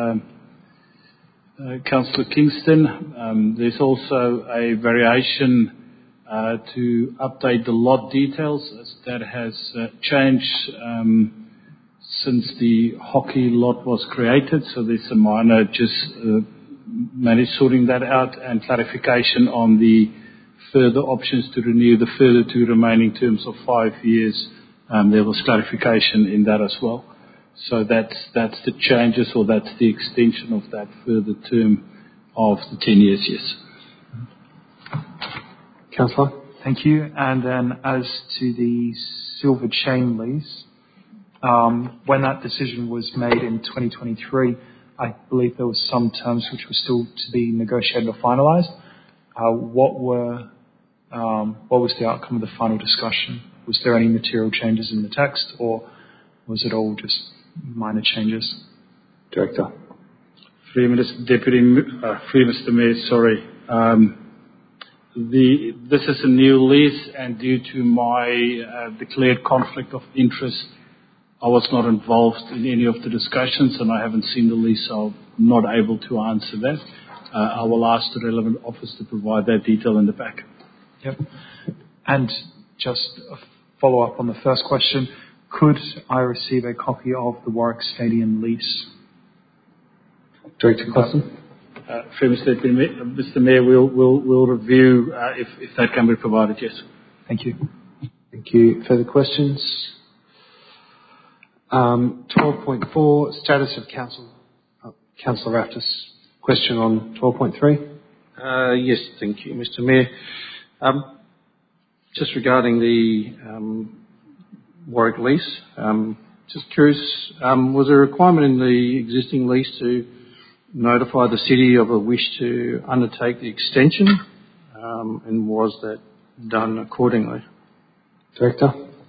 Councillor Kingston. There's also a variation to update the lot details, as that has changed since the hockey lot was created. So there's a minor manage sorting that out, and clarification on the further options to renew the further two remaining terms of 5 years. There was clarification in that as well. So that's the changes, or that's the extension of that further term of the 10 years, yes. Councillor. Thank you. And then as to the Silver Chain lease, when that decision was made in 2023, I believe there was some terms which were still to be negotiated or finalised. What was the outcome of the final discussion? Was there any material changes in the text, or was it all just minor changes? Director. Free Mr. Mayor, sorry. This is a new lease, and due to my declared conflict of interest, I was not involved in any of the discussions, and I haven't seen the lease, so I'm not able to answer that. I will ask the relevant office to provide that detail in the pack. Yep. And just a follow-up on the first question, could I receive a copy of the Warwick Stadium lease? Director Clausen. Mr. Mayor, we'll review if that can be provided, yes. Thank you. Thank you. Further questions? 12.4, status of council. Councillor Raftis, question on 12.3. Yes, thank you, Mr. Mayor. Just regarding the Warwick lease, just curious, was there a requirement in the existing lease to notify the city of a wish to undertake the extension, and was that done accordingly? Director?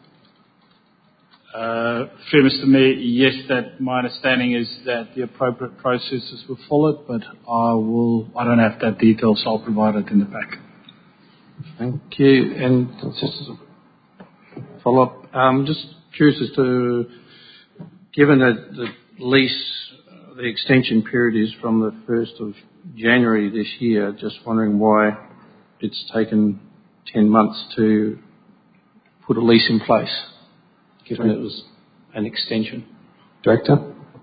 Through Mr. Mayor, yes, that my understanding is that the appropriate processes were followed, but I don't have that detail, so I'll provide it in the pack. Thank you. And just as a follow-up, just curious as to, given that the lease, the extension period is from the 1st of January this year, just wondering why it's taken 10 months to put a lease in place, given it was an extension. Director?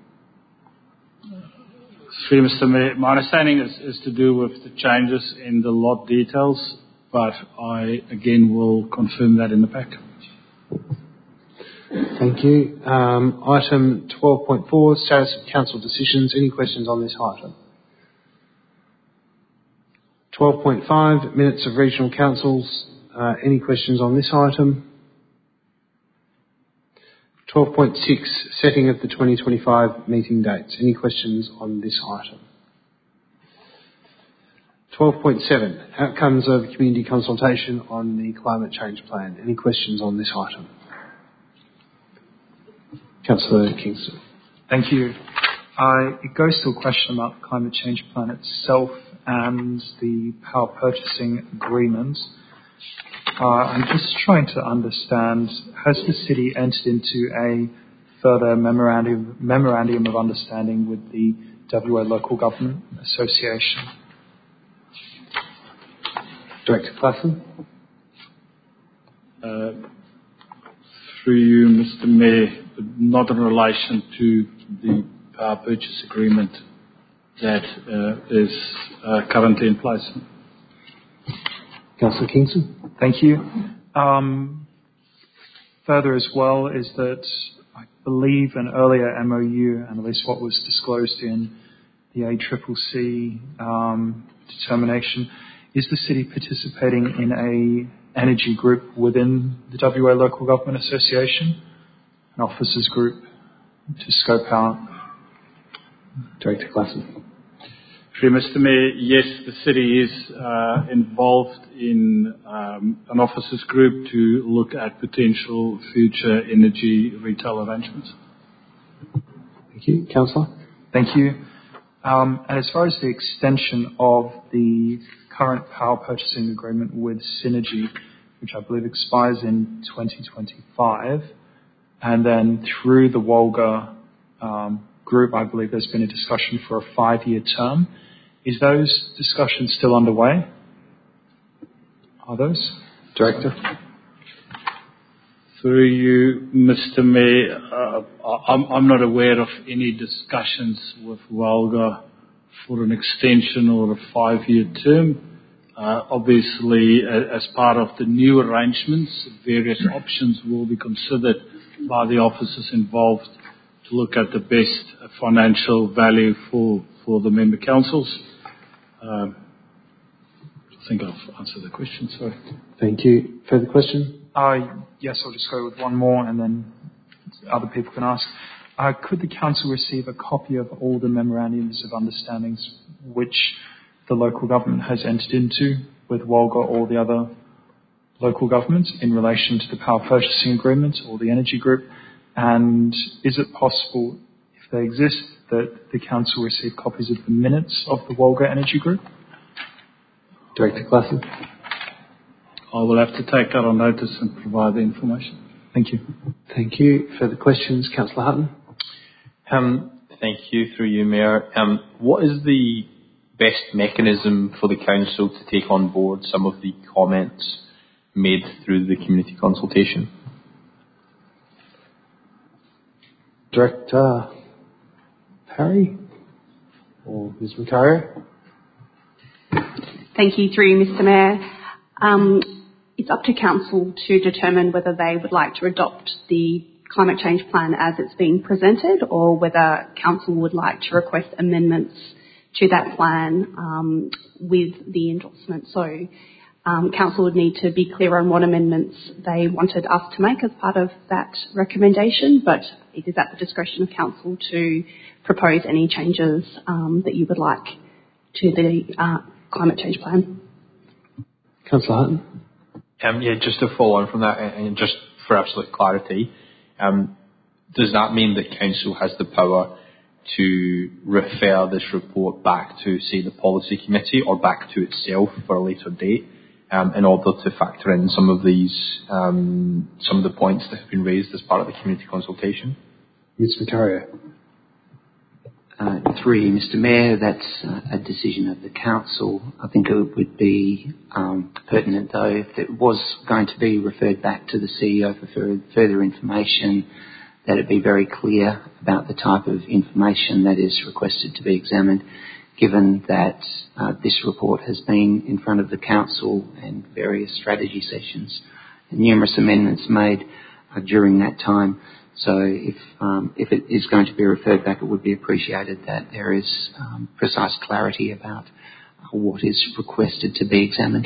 Through Mr. Mayor, my understanding is to do with the changes in the lot details, but I, again, will confirm that in the pack. Thank you. Item 12.4, status of council decisions. Any questions on this item? 12.5, minutes of regional councils. Any questions on this item? 12.6, setting of the 2025 meeting dates. Any questions on this item? 12.7, outcomes of community consultation on the climate change plan. Any questions on this item? Councillor Kingston. Thank you. It goes to a question about the climate change plan itself and the power purchasing agreement. I'm just trying to understand, has the city entered into a further memorandum of understanding with the WA Local Government Association? Director Clausen. Through you, Mr. Mayor, but not in relation to the power purchase agreement that is currently in place. Councillor Kingston. Thank you. Further as well is that I believe an earlier MOU, and at least what was disclosed in the ACCC determination, is the city participating in a energy group within the WA Local Government Association, an officers group to scope out? Director Clausen. Through Mr. Mayor, yes, the city is involved in an officers group to look at potential future energy retail arrangements. Thank you. Councillor. Thank you. And as far as the extension of the current power purchasing agreement with Synergy, which I believe expires in 2025, and then through the Wolga group, I believe there's been a discussion for a 5-year term. Is those discussions still underway? Are those? Director. Through you, Mr. Mayor, I'm not aware of any discussions with Wolga for an extension or a 5-year term. Obviously, as part of the new arrangements, various options will be considered by the officers involved to look at the best financial value for the member councils. I think I've answered the question, sorry. Thank you. Further question? Yes, I'll just go with one more and then other people can ask. Could the council receive a copy of all the memorandums of understandings which the local government has entered into with Wolga or the other local governments in relation to the power purchasing agreement or the energy group? And is it possible, if they exist, that the council receive copies of the minutes of the Wolga Energy Group? Director Clausen. I will have to take that on notice and provide the information. Thank you. Thank you. Further questions? Councillor Hutton. Thank you. Through you, Mayor. What is the best mechanism for the council to take on board some of the comments made through the community consultation? Director Parry or Ms. Macario? Thank you, through you, Mr. Mayor. It's up to council to determine whether they would like to adopt the climate change plan as it's being presented, or whether council would like to request amendments to that plan with the endorsement. So council would need to be clear on what amendments they wanted us to make as part of that recommendation, but it is at the discretion of council to propose any changes that you would like to the climate change plan. Councillor Hutton? Yeah, just to follow on from that, and just for absolute clarity, does that mean that council has the power to refer this report back to, say, the policy committee or back to itself for a later date, in order to factor in some of the points that have been raised as part of the community consultation? Ms. Macario? Through you, Mr. Mayor, that's a decision of the council. I think it would be pertinent, though, if it was going to be referred back to the CEO for further information, that it be very clear about the type of information that is requested to be examined, given that this report has been in front of the council and various strategy sessions and numerous amendments made during that time. So if it is going to be referred back, it would be appreciated that there is precise clarity about what is requested to be examined.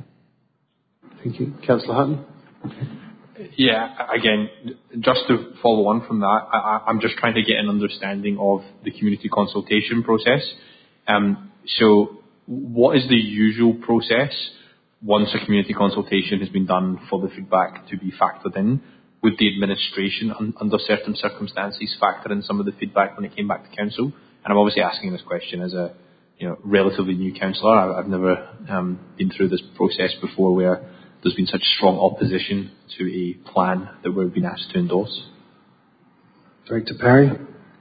Thank you. Councillor Hutton? Yeah, again, just to follow on from that, I'm just trying to get an understanding of the community consultation process. So what is the usual process once a community consultation has been done for the feedback to be factored in? Would the administration, under certain circumstances, factor in some of the feedback when it came back to council? And I'm obviously asking this question as a relatively new councillor. I've never been through this process before where there's been such strong opposition to a plan that we've been asked to endorse. Director Parry?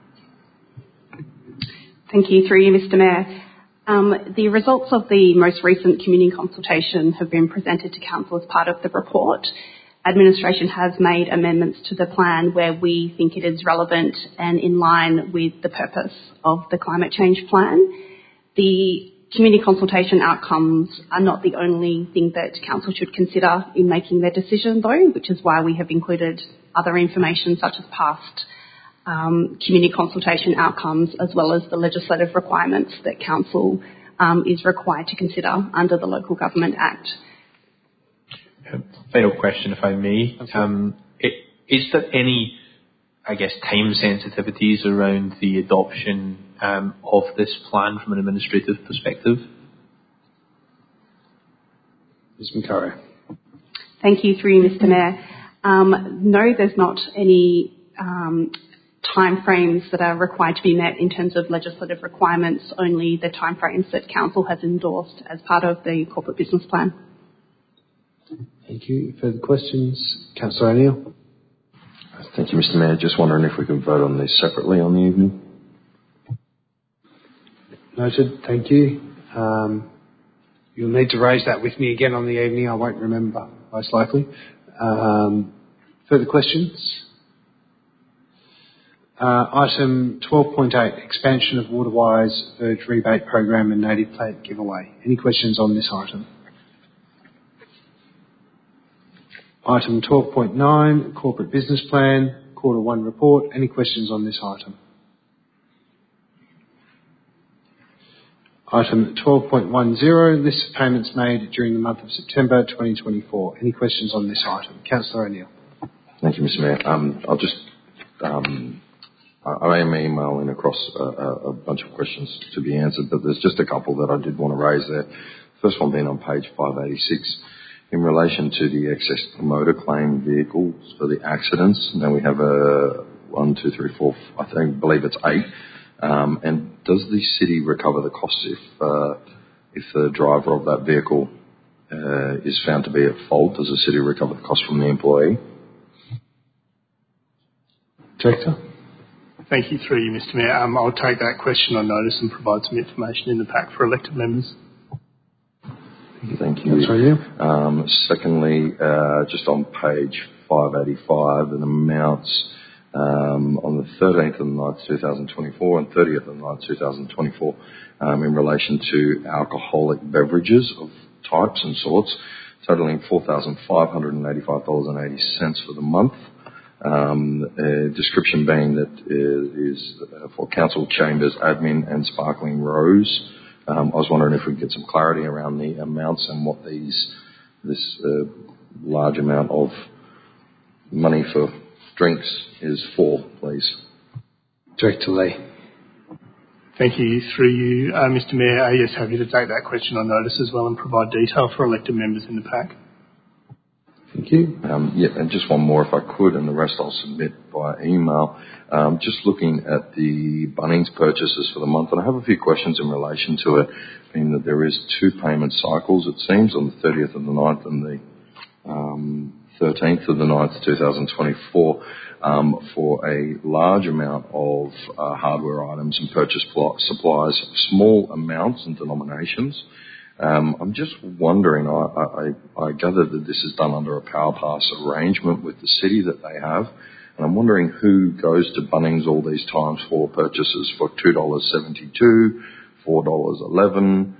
Thank you, through you, Mr. Mayor. The results of the most recent community consultation have been presented to council as part of the report. Administration has made amendments to the plan where we think it is relevant and in line with the purpose of the climate change plan. The community consultation outcomes are not the only thing that council should consider in making their decision, though, which is why we have included other information such as past community consultation outcomes, as well as the legislative requirements that council is required to consider under the Local Government Act. Final question, if I may. Is there any, time sensitivities around the adoption of this plan from an administrative perspective? Ms. Macario? Thank you, through you, Mr. Mayor. No, there's not any timeframes that are required to be met in terms of legislative requirements, only the timeframes that council has endorsed as part of the corporate business plan. Thank you. Further questions? Councillor O'Neill? Thank you, Mr. Mayor. Just wondering if we can vote on these separately on the evening. Noted. Thank you. You'll need to raise that with me again on the evening. I won't remember, most likely. Further questions? Item 12.8, expansion of Waterwise Verge Rebate Program and Native Plant Giveaway. Any questions on this item? Item 12.9, Corporate Business Plan, Quarter 1 Report. Any questions on this item? Item 12.10, list of payments made during the month of September 2024. Any questions on this item? Councillor O'Neill. Thank you, Mr. Mayor. I'll just, I am emailing across a bunch of questions to be answered, but there's just a couple that I did want to raise there. First one being on page 586. In relation to the excess motor claim vehicles for the accidents, now we have 1, 2, 3, 4, I believe it's 8. And does the city recover the costs if the driver of that vehicle is found to be at fault? Does the city recover the cost from the employee? Director? Thank you, through you, Mr. Mayor. I'll take that question on notice and provide some information in the pack for elected members. Thank you. Sorry, Secondly, just on page 585, an amounts on the 13th of the 9th, 2024 and 30th of the 9th, 2024, in relation to alcoholic beverages of types and sorts, totaling $4,585.80 for the month. Description being that is for council chambers, admin and Sparkling Rose. I was wondering if we could get some clarity around the amounts and what this large amount of money for drinks is for, please. Director Lee. Thank you. Through you, Mr. Mayor. Yes, happy to take that question on notice as well and provide detail for elected members in the pack. Thank you. And just one more if I could, and the rest I'll submit via email. Just looking at the Bunnings purchases for the month, and I have a few questions in relation to it, being that there is 2 payment cycles, it seems, on the 30th of the 9th and the 13th of the 9th, 2024, for a large amount of hardware items and purchase supplies, small amounts and denominations. I'm just wondering, I gather that this is done under a power pass arrangement with the city that they have, and I'm wondering who goes to Bunnings all these times for purchases for $2.72, $4.11,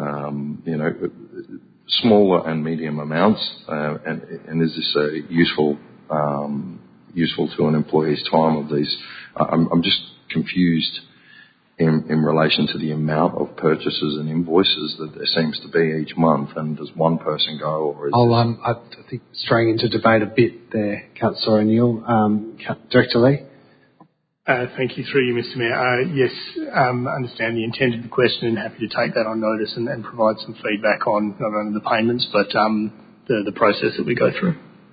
smaller and medium amounts, and is this useful to an employee's time of these? I'm just confused in relation to the amount of purchases and invoices that there seems to be each month, and does one person go, or is I think straying into debate a bit there, Councillor O'Neill. Director Lee. Thank you, through you, Mr. Mayor. Yes, understand the intent of the question and happy to take that on notice and provide some feedback on not only the payments but the process that we go through.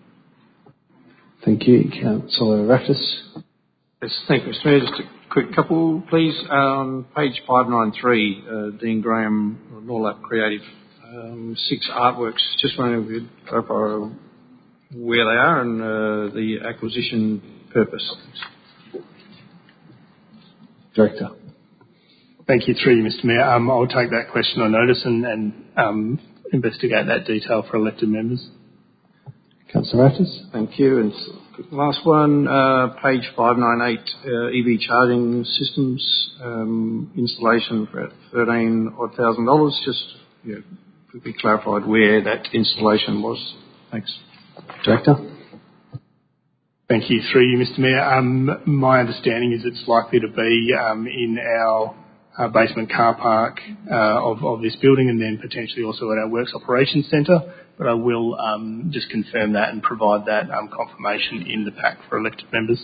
Thank you. Councillor Raftis. Yes, thank you, Mr. Mayor. Just a quick couple, please. On page 593, Dean Graham, Norlap Creative, 6 artworks. Just wondering if you'd clarify where they are and the acquisition purpose. Director. Thank you, through you, Mr. Mayor. I'll take that question on notice and investigate that detail for elected members. Councillor Raftis. Thank you. And last one, page 598, EV charging systems installation for $13,000. Just could be clarified where that installation was. Thanks. Director. Thank you, through you, Mr. Mayor. My understanding is it's likely to be in our basement car park of this building, and then potentially also at our Works Operations Centre. But I will just confirm that and provide that confirmation in the pack for elected members.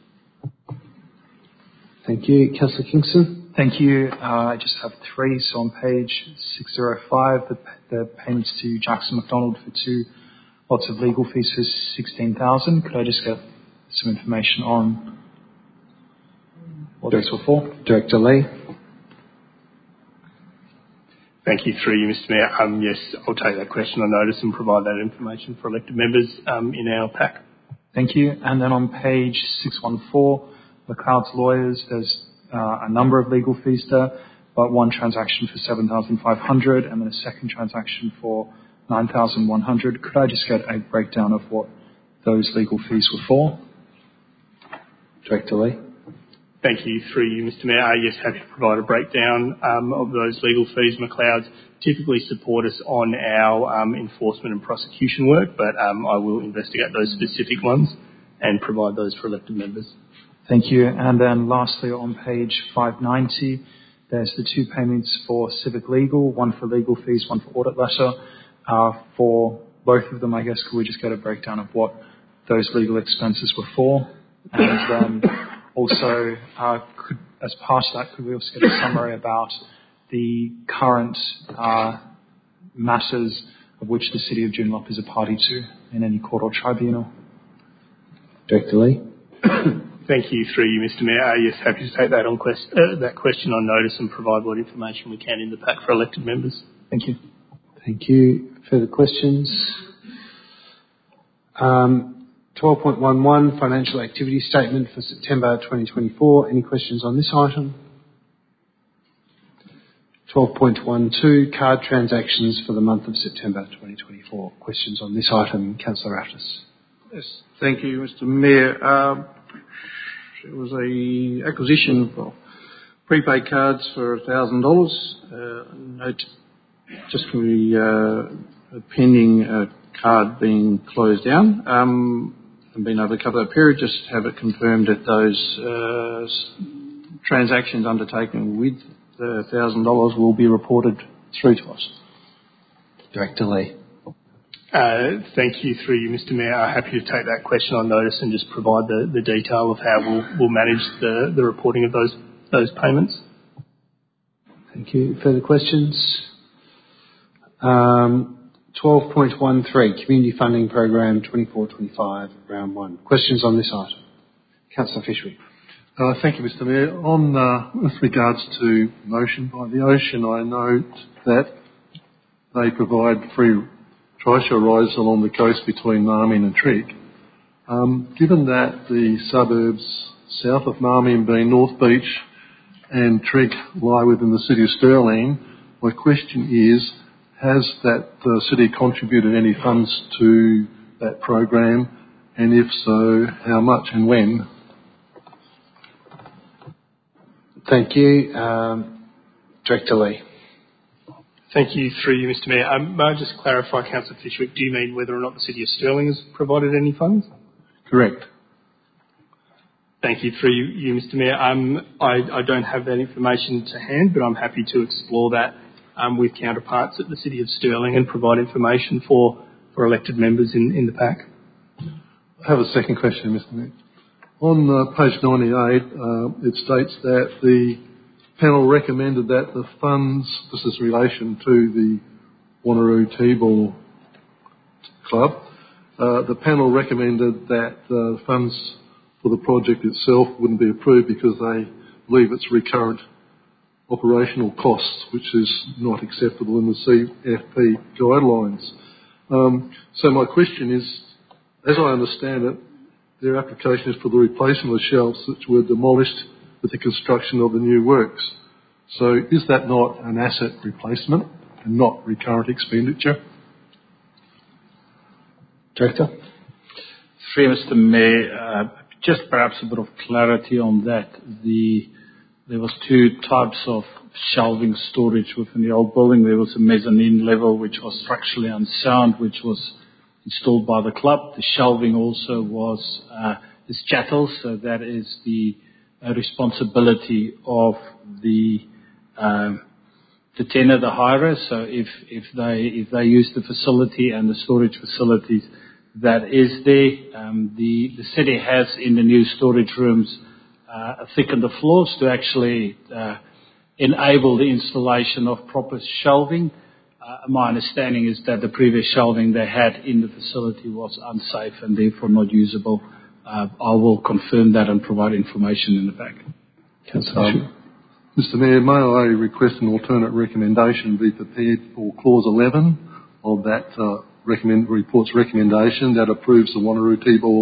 Thank you. Councillor Kingston. Thank you. I just have 3. So on page 605, the payments to Jackson McDonald for 2 lots of legal fees for $16,000. Could I just get some information on what those were for? Director Lee. Thank you, through you, Mr. Mayor. Yes, I'll take that question on notice and provide that information for elected members in our pack. Thank you. And then on page 614, McLeod's Lawyers, there's a number of legal fees there, but one transaction for $7,500 and then a second transaction for $9,100. Could I just get a breakdown of what those legal fees were for? Director Lee. Thank you, through you, Mr. Mayor. Yes, happy to provide a breakdown of those legal fees. McLeod's typically support us on our enforcement and prosecution work, but I will investigate those specific ones and provide those for elected members. Thank you. And then lastly, on page 590, there's the 2 payments for civic legal, one for legal fees, one for audit letter. For both of them, I guess, could we just get a breakdown of what those legal expenses were for? And then also, as part of that, could we also get a summary about the current matters of which the City of Joondalup is a party to in any court or tribunal? Director Lee. Thank you, through you, Mr. Mayor. Yes, happy to take that that question on notice and provide what information we can in the pack for elected members. Thank you. Thank you. Further questions? 12.11, financial activity statement for September 2024. Any questions on this item? 12.12, card transactions for the month of September 2024. Questions on this item, Councillor Raftis. Yes, thank you, Mr. Mayor. There was a acquisition of prepaid cards for $1,000. Note just for the pending card being closed down. And been over a couple of periods, just have it confirmed that those transactions undertaken with the $1,000 will be reported through to us. Director Lee. Thank you, through you, Mr. Mayor. I'm happy to take that question on notice and just provide the detail of how we'll manage the reporting of those payments. Thank you. Further questions? 12.13, Community Funding Program 24-25, Round 1. Questions on this item? Councillor Fishwick. Thank you, Mr. Mayor. With regards to motion by the Ocean, I note that they provide free trishaw rides along the coast between Marmion and Trigg. Given that the suburbs south of Marmion being North Beach and Trigg lie within the City of Stirling, my question is, has that city contributed any funds to that program, and if so, how much and when? Thank you. Director Lee. Thank you, through you, Mr. Mayor. May I just clarify, Councillor Fishwick, do you mean whether or not the City of Stirling has provided any funds? Correct. Thank you, through you, Mr. Mayor. I don't have that information to hand, but I'm happy to explore that with counterparts at the City of Stirling and provide information for elected members in the pack. I have a second question, Mr. Mayor. On page 98, it states that the panel recommended that the funds, this is in relation to the Wanneroo T-ball club, the panel recommended that the funds for the project itself wouldn't be approved because they believe it's recurrent operational costs, which is not acceptable in the CFP guidelines. So my question is, as I understand it, their application is for the replacement of shelves which were demolished with the construction of the new works. So is that not an asset replacement and not recurrent expenditure? Director? Through Mr. Mayor, just perhaps a bit of clarity on that. There was two types of shelving storage within the old building. There was a mezzanine level which was structurally unsound, which was installed by the club. The shelving also was chattels, so that is the responsibility of the tenant, the hirer. So if they use the facility and the storage facilities that is there, the city has in the new storage rooms thickened the floors to actually enable the installation of proper shelving. My understanding is that the previous shelving they had in the facility was unsafe and therefore not usable. I will confirm that and provide information in the back. Mr. Mayor, may I request an alternate recommendation be prepared for clause 11 of that report's recommendation that approves the Wanneroo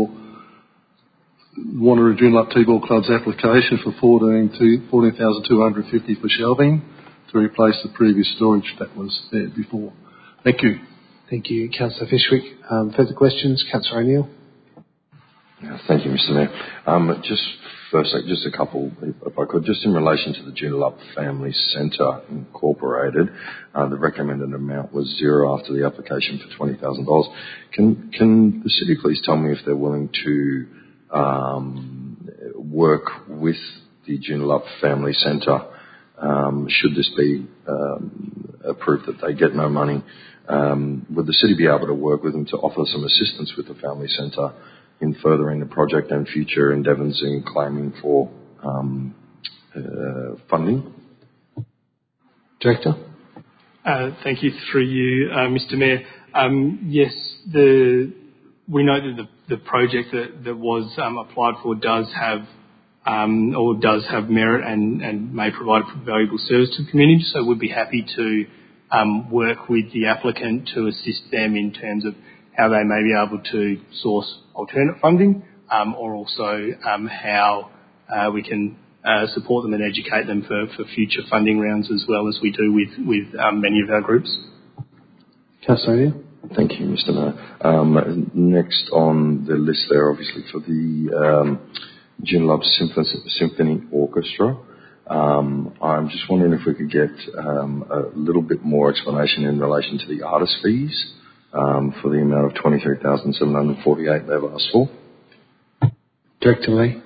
Joondalup T-ball Club's application for $14,250 for shelving to replace the previous storage that was there before. Thank you. Thank you, Councillor Fishwick. Further questions? Councillor O'Neill. Thank you, Mr. Mayor. Just a couple, if I could, just in relation to the Joondalup Family Centre Incorporated, the recommended amount was $0 after the application for $20,000. Can the city please tell me if they're willing to work with the Joondalup Family Centre, should this be approved that they get no money? Would the city be able to work with them to offer some assistance with the Family Centre in furthering the project and future endeavours in claiming for funding? Director? Thank you, through you, Mr. Mayor. Yes, we know that the project that was applied for does have merit and may provide a valuable service to the community, so we'd be happy to work with the applicant to assist them in terms of how they may be able to source alternate funding, or also how we can support them and educate them for future funding rounds as well as we do with many of our groups. Councillor O'Neill. Thank you, Mr. Mayor. Next on the list there, obviously, for the Joondalup Symphony Orchestra. I'm just wondering if we could get a little bit more explanation in relation to the artist fees for the amount of $23,748 they've asked for. Director Lee.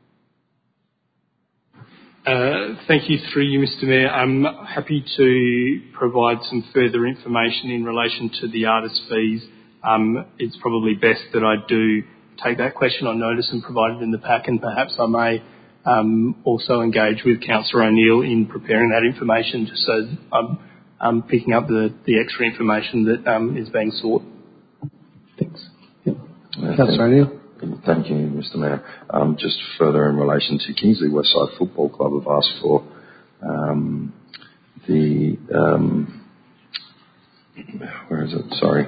Thank you, through you, Mr. Mayor. I'm happy to provide some further information in relation to the artist fees. It's probably best that I do take that question on notice and provide it in the pack, and perhaps I may also engage with Councillor O'Neill in preparing that information, just so I'm picking up the extra information that is being sought. Thanks. Yep. Councillor O'Neill. Thank you, Mr. Mayor. Just further in relation to Kingsley Westside Football Club, have asked for where is it? Sorry.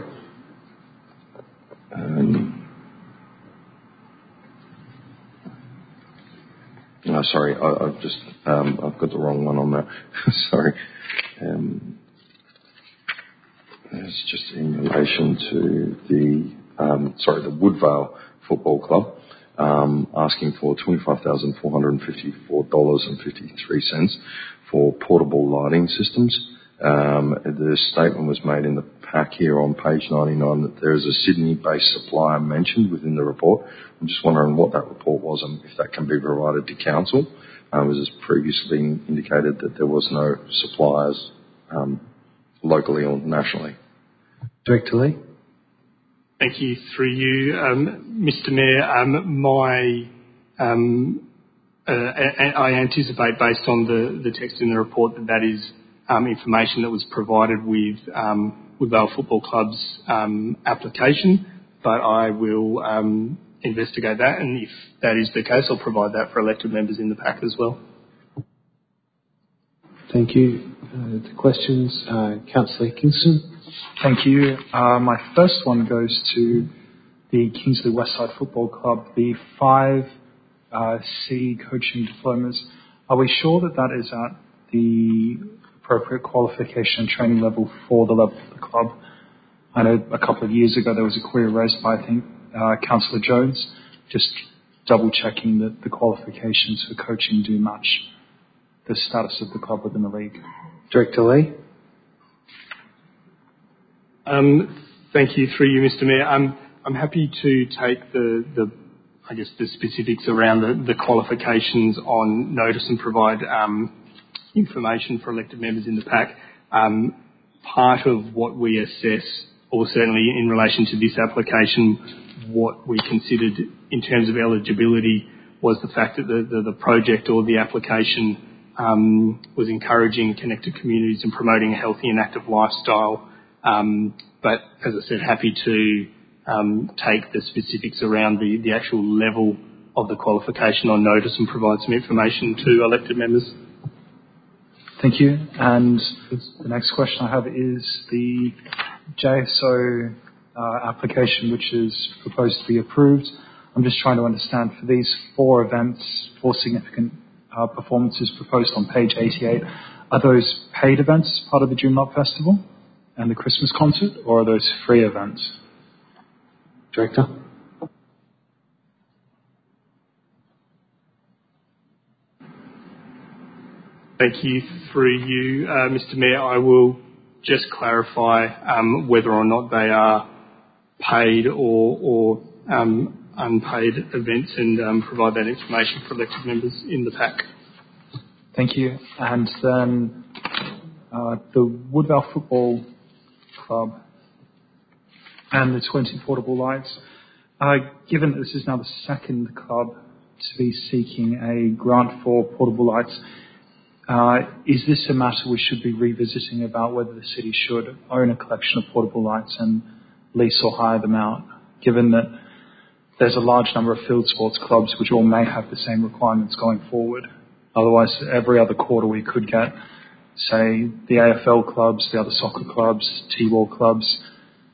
No, sorry, I've got the wrong one on there. Sorry. It's just in relation to the Woodvale Football Club, asking for $25,454.53 for portable lighting systems. The statement was made in the pack here on page 99 that there is a Sydney-based supplier mentioned within the report. I'm just wondering what that report was and if that can be provided to council. As was previously indicated that there was no suppliers locally or nationally. Director Lee. Thank you, through you, Mr. Mayor. I anticipate, based on the text in the report, that is information that was provided with Woodvale Football Club's application, but I will investigate that, and if that is the case, I'll provide that for elected members in the pack as well. Thank you. The questions, Councillor Kingston. Thank you. My first one goes to the Kingsley Westside Football Club, the 5 C coaching diplomas. Are we sure that that is at the appropriate qualification and training level for the level of the club? I know a couple of years ago there was a query raised by, I think, Councillor Jones, just double-checking that the qualifications for coaching do match the status of the club within the league. Director Lee. Thank you, through you, Mr. Mayor. I'm happy to take the specifics around the qualifications on notice and provide information for elected members in the pack. Part of what we assess, or certainly in relation to this application, what we considered in terms of eligibility was the fact that the project or the application was encouraging connected communities and promoting a healthy and active lifestyle. But as I said, happy to take the specifics around the actual level of the qualification on notice and provide some information to elected members. Thank you. And the next question I have is the JSO application, which is proposed to be approved. I'm just trying to understand, for these 4 events, 4 significant performances proposed on page 88, are those paid events, part of the Joondalup Festival and the Christmas concert, or are those free events? Director. Thank you, through you, Mr. Mayor. I will just clarify whether or not they are paid or unpaid events, and provide that information for elected members in the pack. Thank you. And then the Woodvale Football Club and the 20 portable lights. Given that this is now the second club to be seeking a grant for portable lights, is this a matter we should be revisiting about whether the city should own a collection of portable lights and lease or hire them out, given that there's a large number of field sports clubs which all may have the same requirements going forward? Otherwise, every other quarter we could get, say, the AFL clubs, the other soccer clubs, T-ball clubs,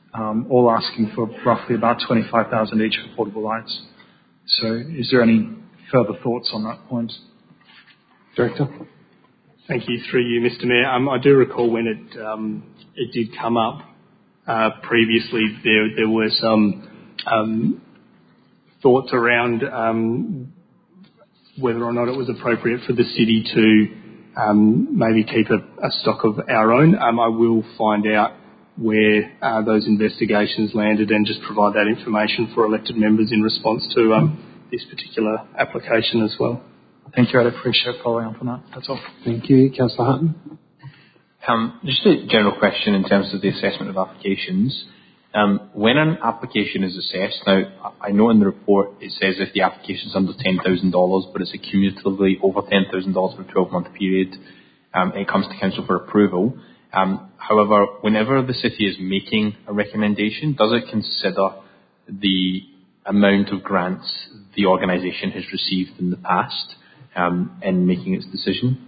all asking for roughly about 25,000 each for portable lights. So is there any further thoughts on that point? Director? Thank you. Through you, Mr. Mayor. I do recall when it did come up previously, there were some thoughts around whether or not it was appropriate for the city to maybe keep a stock of our own. I will find out where those investigations landed and just provide that information for elected members in response to this particular application as well. Thank you. I'd appreciate following up on that. That's all. Thank you. Councillor Hutton? Just a general question in terms of the assessment of applications. When an application is assessed, now I know in the report it says if the application is under $10,000, but it's accumulatively over $10,000 for a 12-month period, it comes to council for approval. However, whenever the city is making a recommendation, does it consider the amount of grants the organisation has received in the past in making its decision?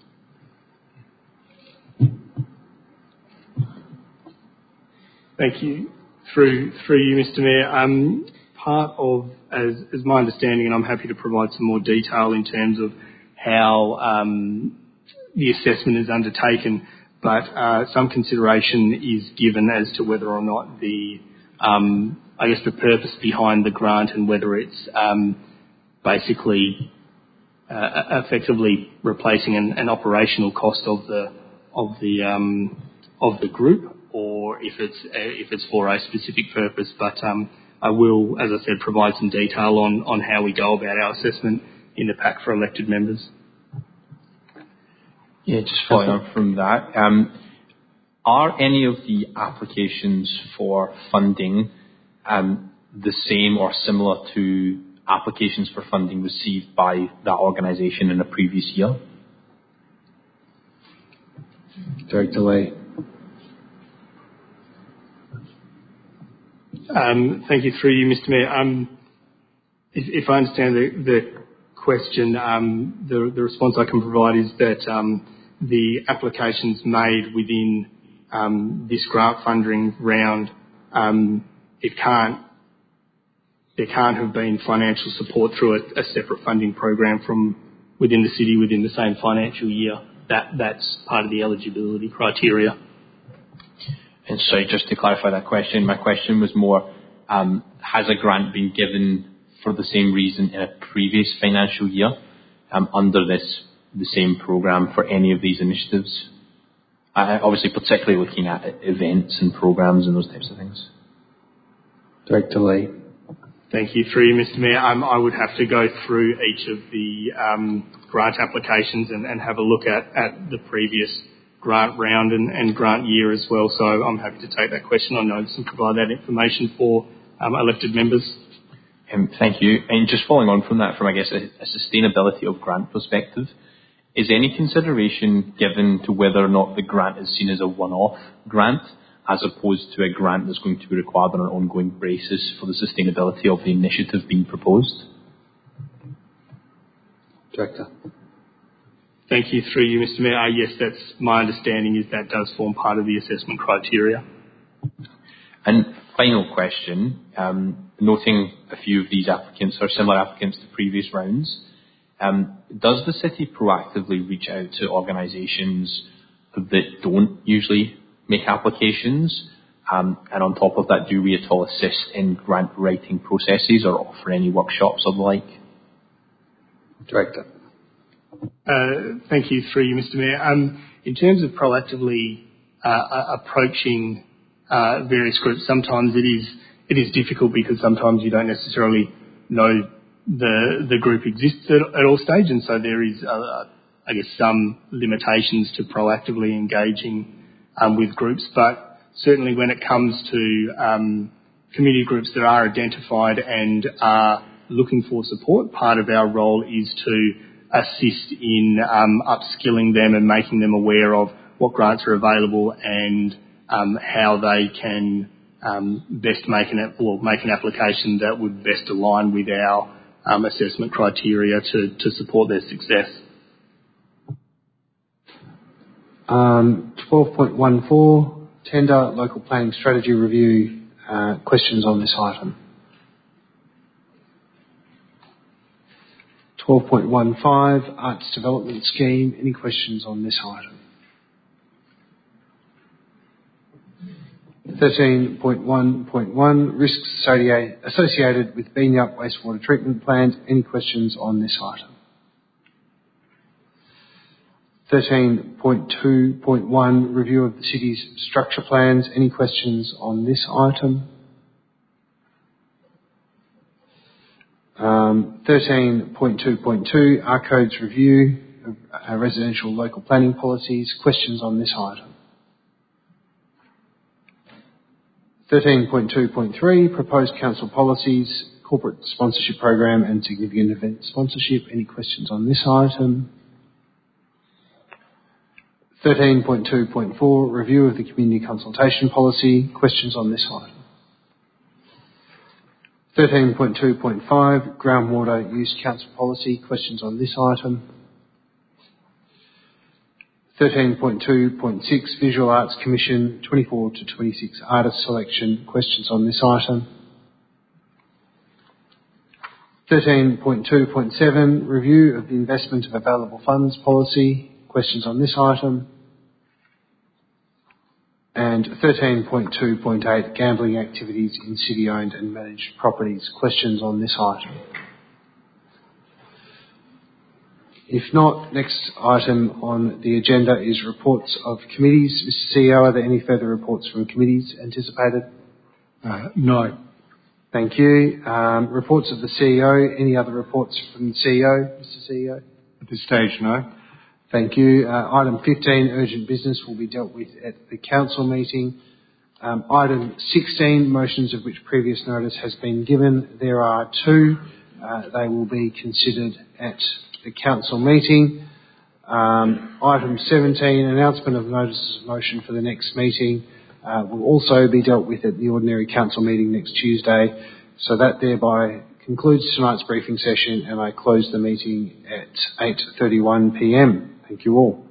Thank you. Through you, Mr. Mayor. Part of, as my understanding, and I'm happy to provide some more detail in terms of how the assessment is undertaken, but some consideration is given as to whether or not the purpose behind the grant and whether it's basically effectively replacing an operational cost of the group, or if it's for a specific purpose. But I will, as I said, provide some detail on how we go about our assessment in the pack for elected members. Yeah, just following on from that, are any of the applications for funding the same or similar to applications for funding received by that organisation in a previous year? Director Lee. Thank you. Through you, Mr. Mayor. If I understand the question, the response I can provide is that the applications made within this grant funding round, there can't have been financial support through a separate funding program from within the city within the same financial year. That's part of the eligibility criteria. And so just to clarify that question, my question was more, has a grant been given for the same reason in a previous financial year under the same programme for any of these initiatives? Obviously, particularly looking at events and programmes and those types of things. Director Lee. Thank you. Through you, Mr. Mayor. I would have to go through each of the grant applications and have a look at the previous grant round and grant year as well. So I'm happy to take that question on notice and provide that information for elected members. Thank you. And just following on from that, from I guess a sustainability of grant perspective, is any consideration given to whether or not the grant is seen as a one-off grant as opposed to a grant that's going to be required on an ongoing basis for the sustainability of the initiative being proposed? Director. Thank you. Through you, Mr. Mayor. Yes, that's my understanding is that does form part of the assessment criteria. And final question, noting a few of these applicants are similar applicants to previous rounds, does the city proactively reach out to organisations that don't usually make applications? And on top of that, do we at all assist in grant writing processes or offer any workshops or the like? Director. Thank you. Through you, Mr. Mayor. In terms of proactively approaching various groups, sometimes it is difficult because sometimes you don't necessarily know the group exists at all stages, and so there is, some limitations to proactively engaging with groups. But certainly when it comes to community groups that are identified and are looking for support, part of our role is to assist in upskilling them and making them aware of what grants are available and how they can best make an application that would best align with our assessment criteria to support their success. 12.14, tender, local planning strategy review. Questions on this item? 12.15, Arts Development Scheme. Any questions on this item? 13.1.1, risks associated with Beanyup Wastewater Treatment Plant. Any questions on this item? 13.2.1, review of the city's structure plans. Any questions on this item? 13.2.2, RCode's review of residential local planning policies. Questions on this item? 13.2.3, proposed council policies, corporate sponsorship program and significant event sponsorship. Any questions on this item? 13.2.4, review of the community consultation policy. Questions on this item? 13.2.5, groundwater use council policy. Questions on this item? 13.2.6, Visual Arts Commission 24 to 26 artist selection. Questions on this item? 13.2.7, review of the investment of available funds policy. Questions on this item? And 13.2.8, gambling activities in city-owned and managed properties. Questions on this item? If not, next item on the agenda is reports of committees. Mr. CEO, are there any further reports from committees anticipated? No. Thank you. Reports of the CEO. Any other reports from the CEO, Mr. CEO? At this stage, no. Thank you. Item 15, urgent business, will be dealt with at the council meeting. Item 16, motions of which previous notice has been given. There are two. They will be considered at the council meeting. Item 17, announcement of notice of motion for the next meeting, will also be dealt with at the ordinary council meeting next Tuesday. So that thereby concludes tonight's briefing session, and I close the meeting at 8:31 p.m. Thank you all.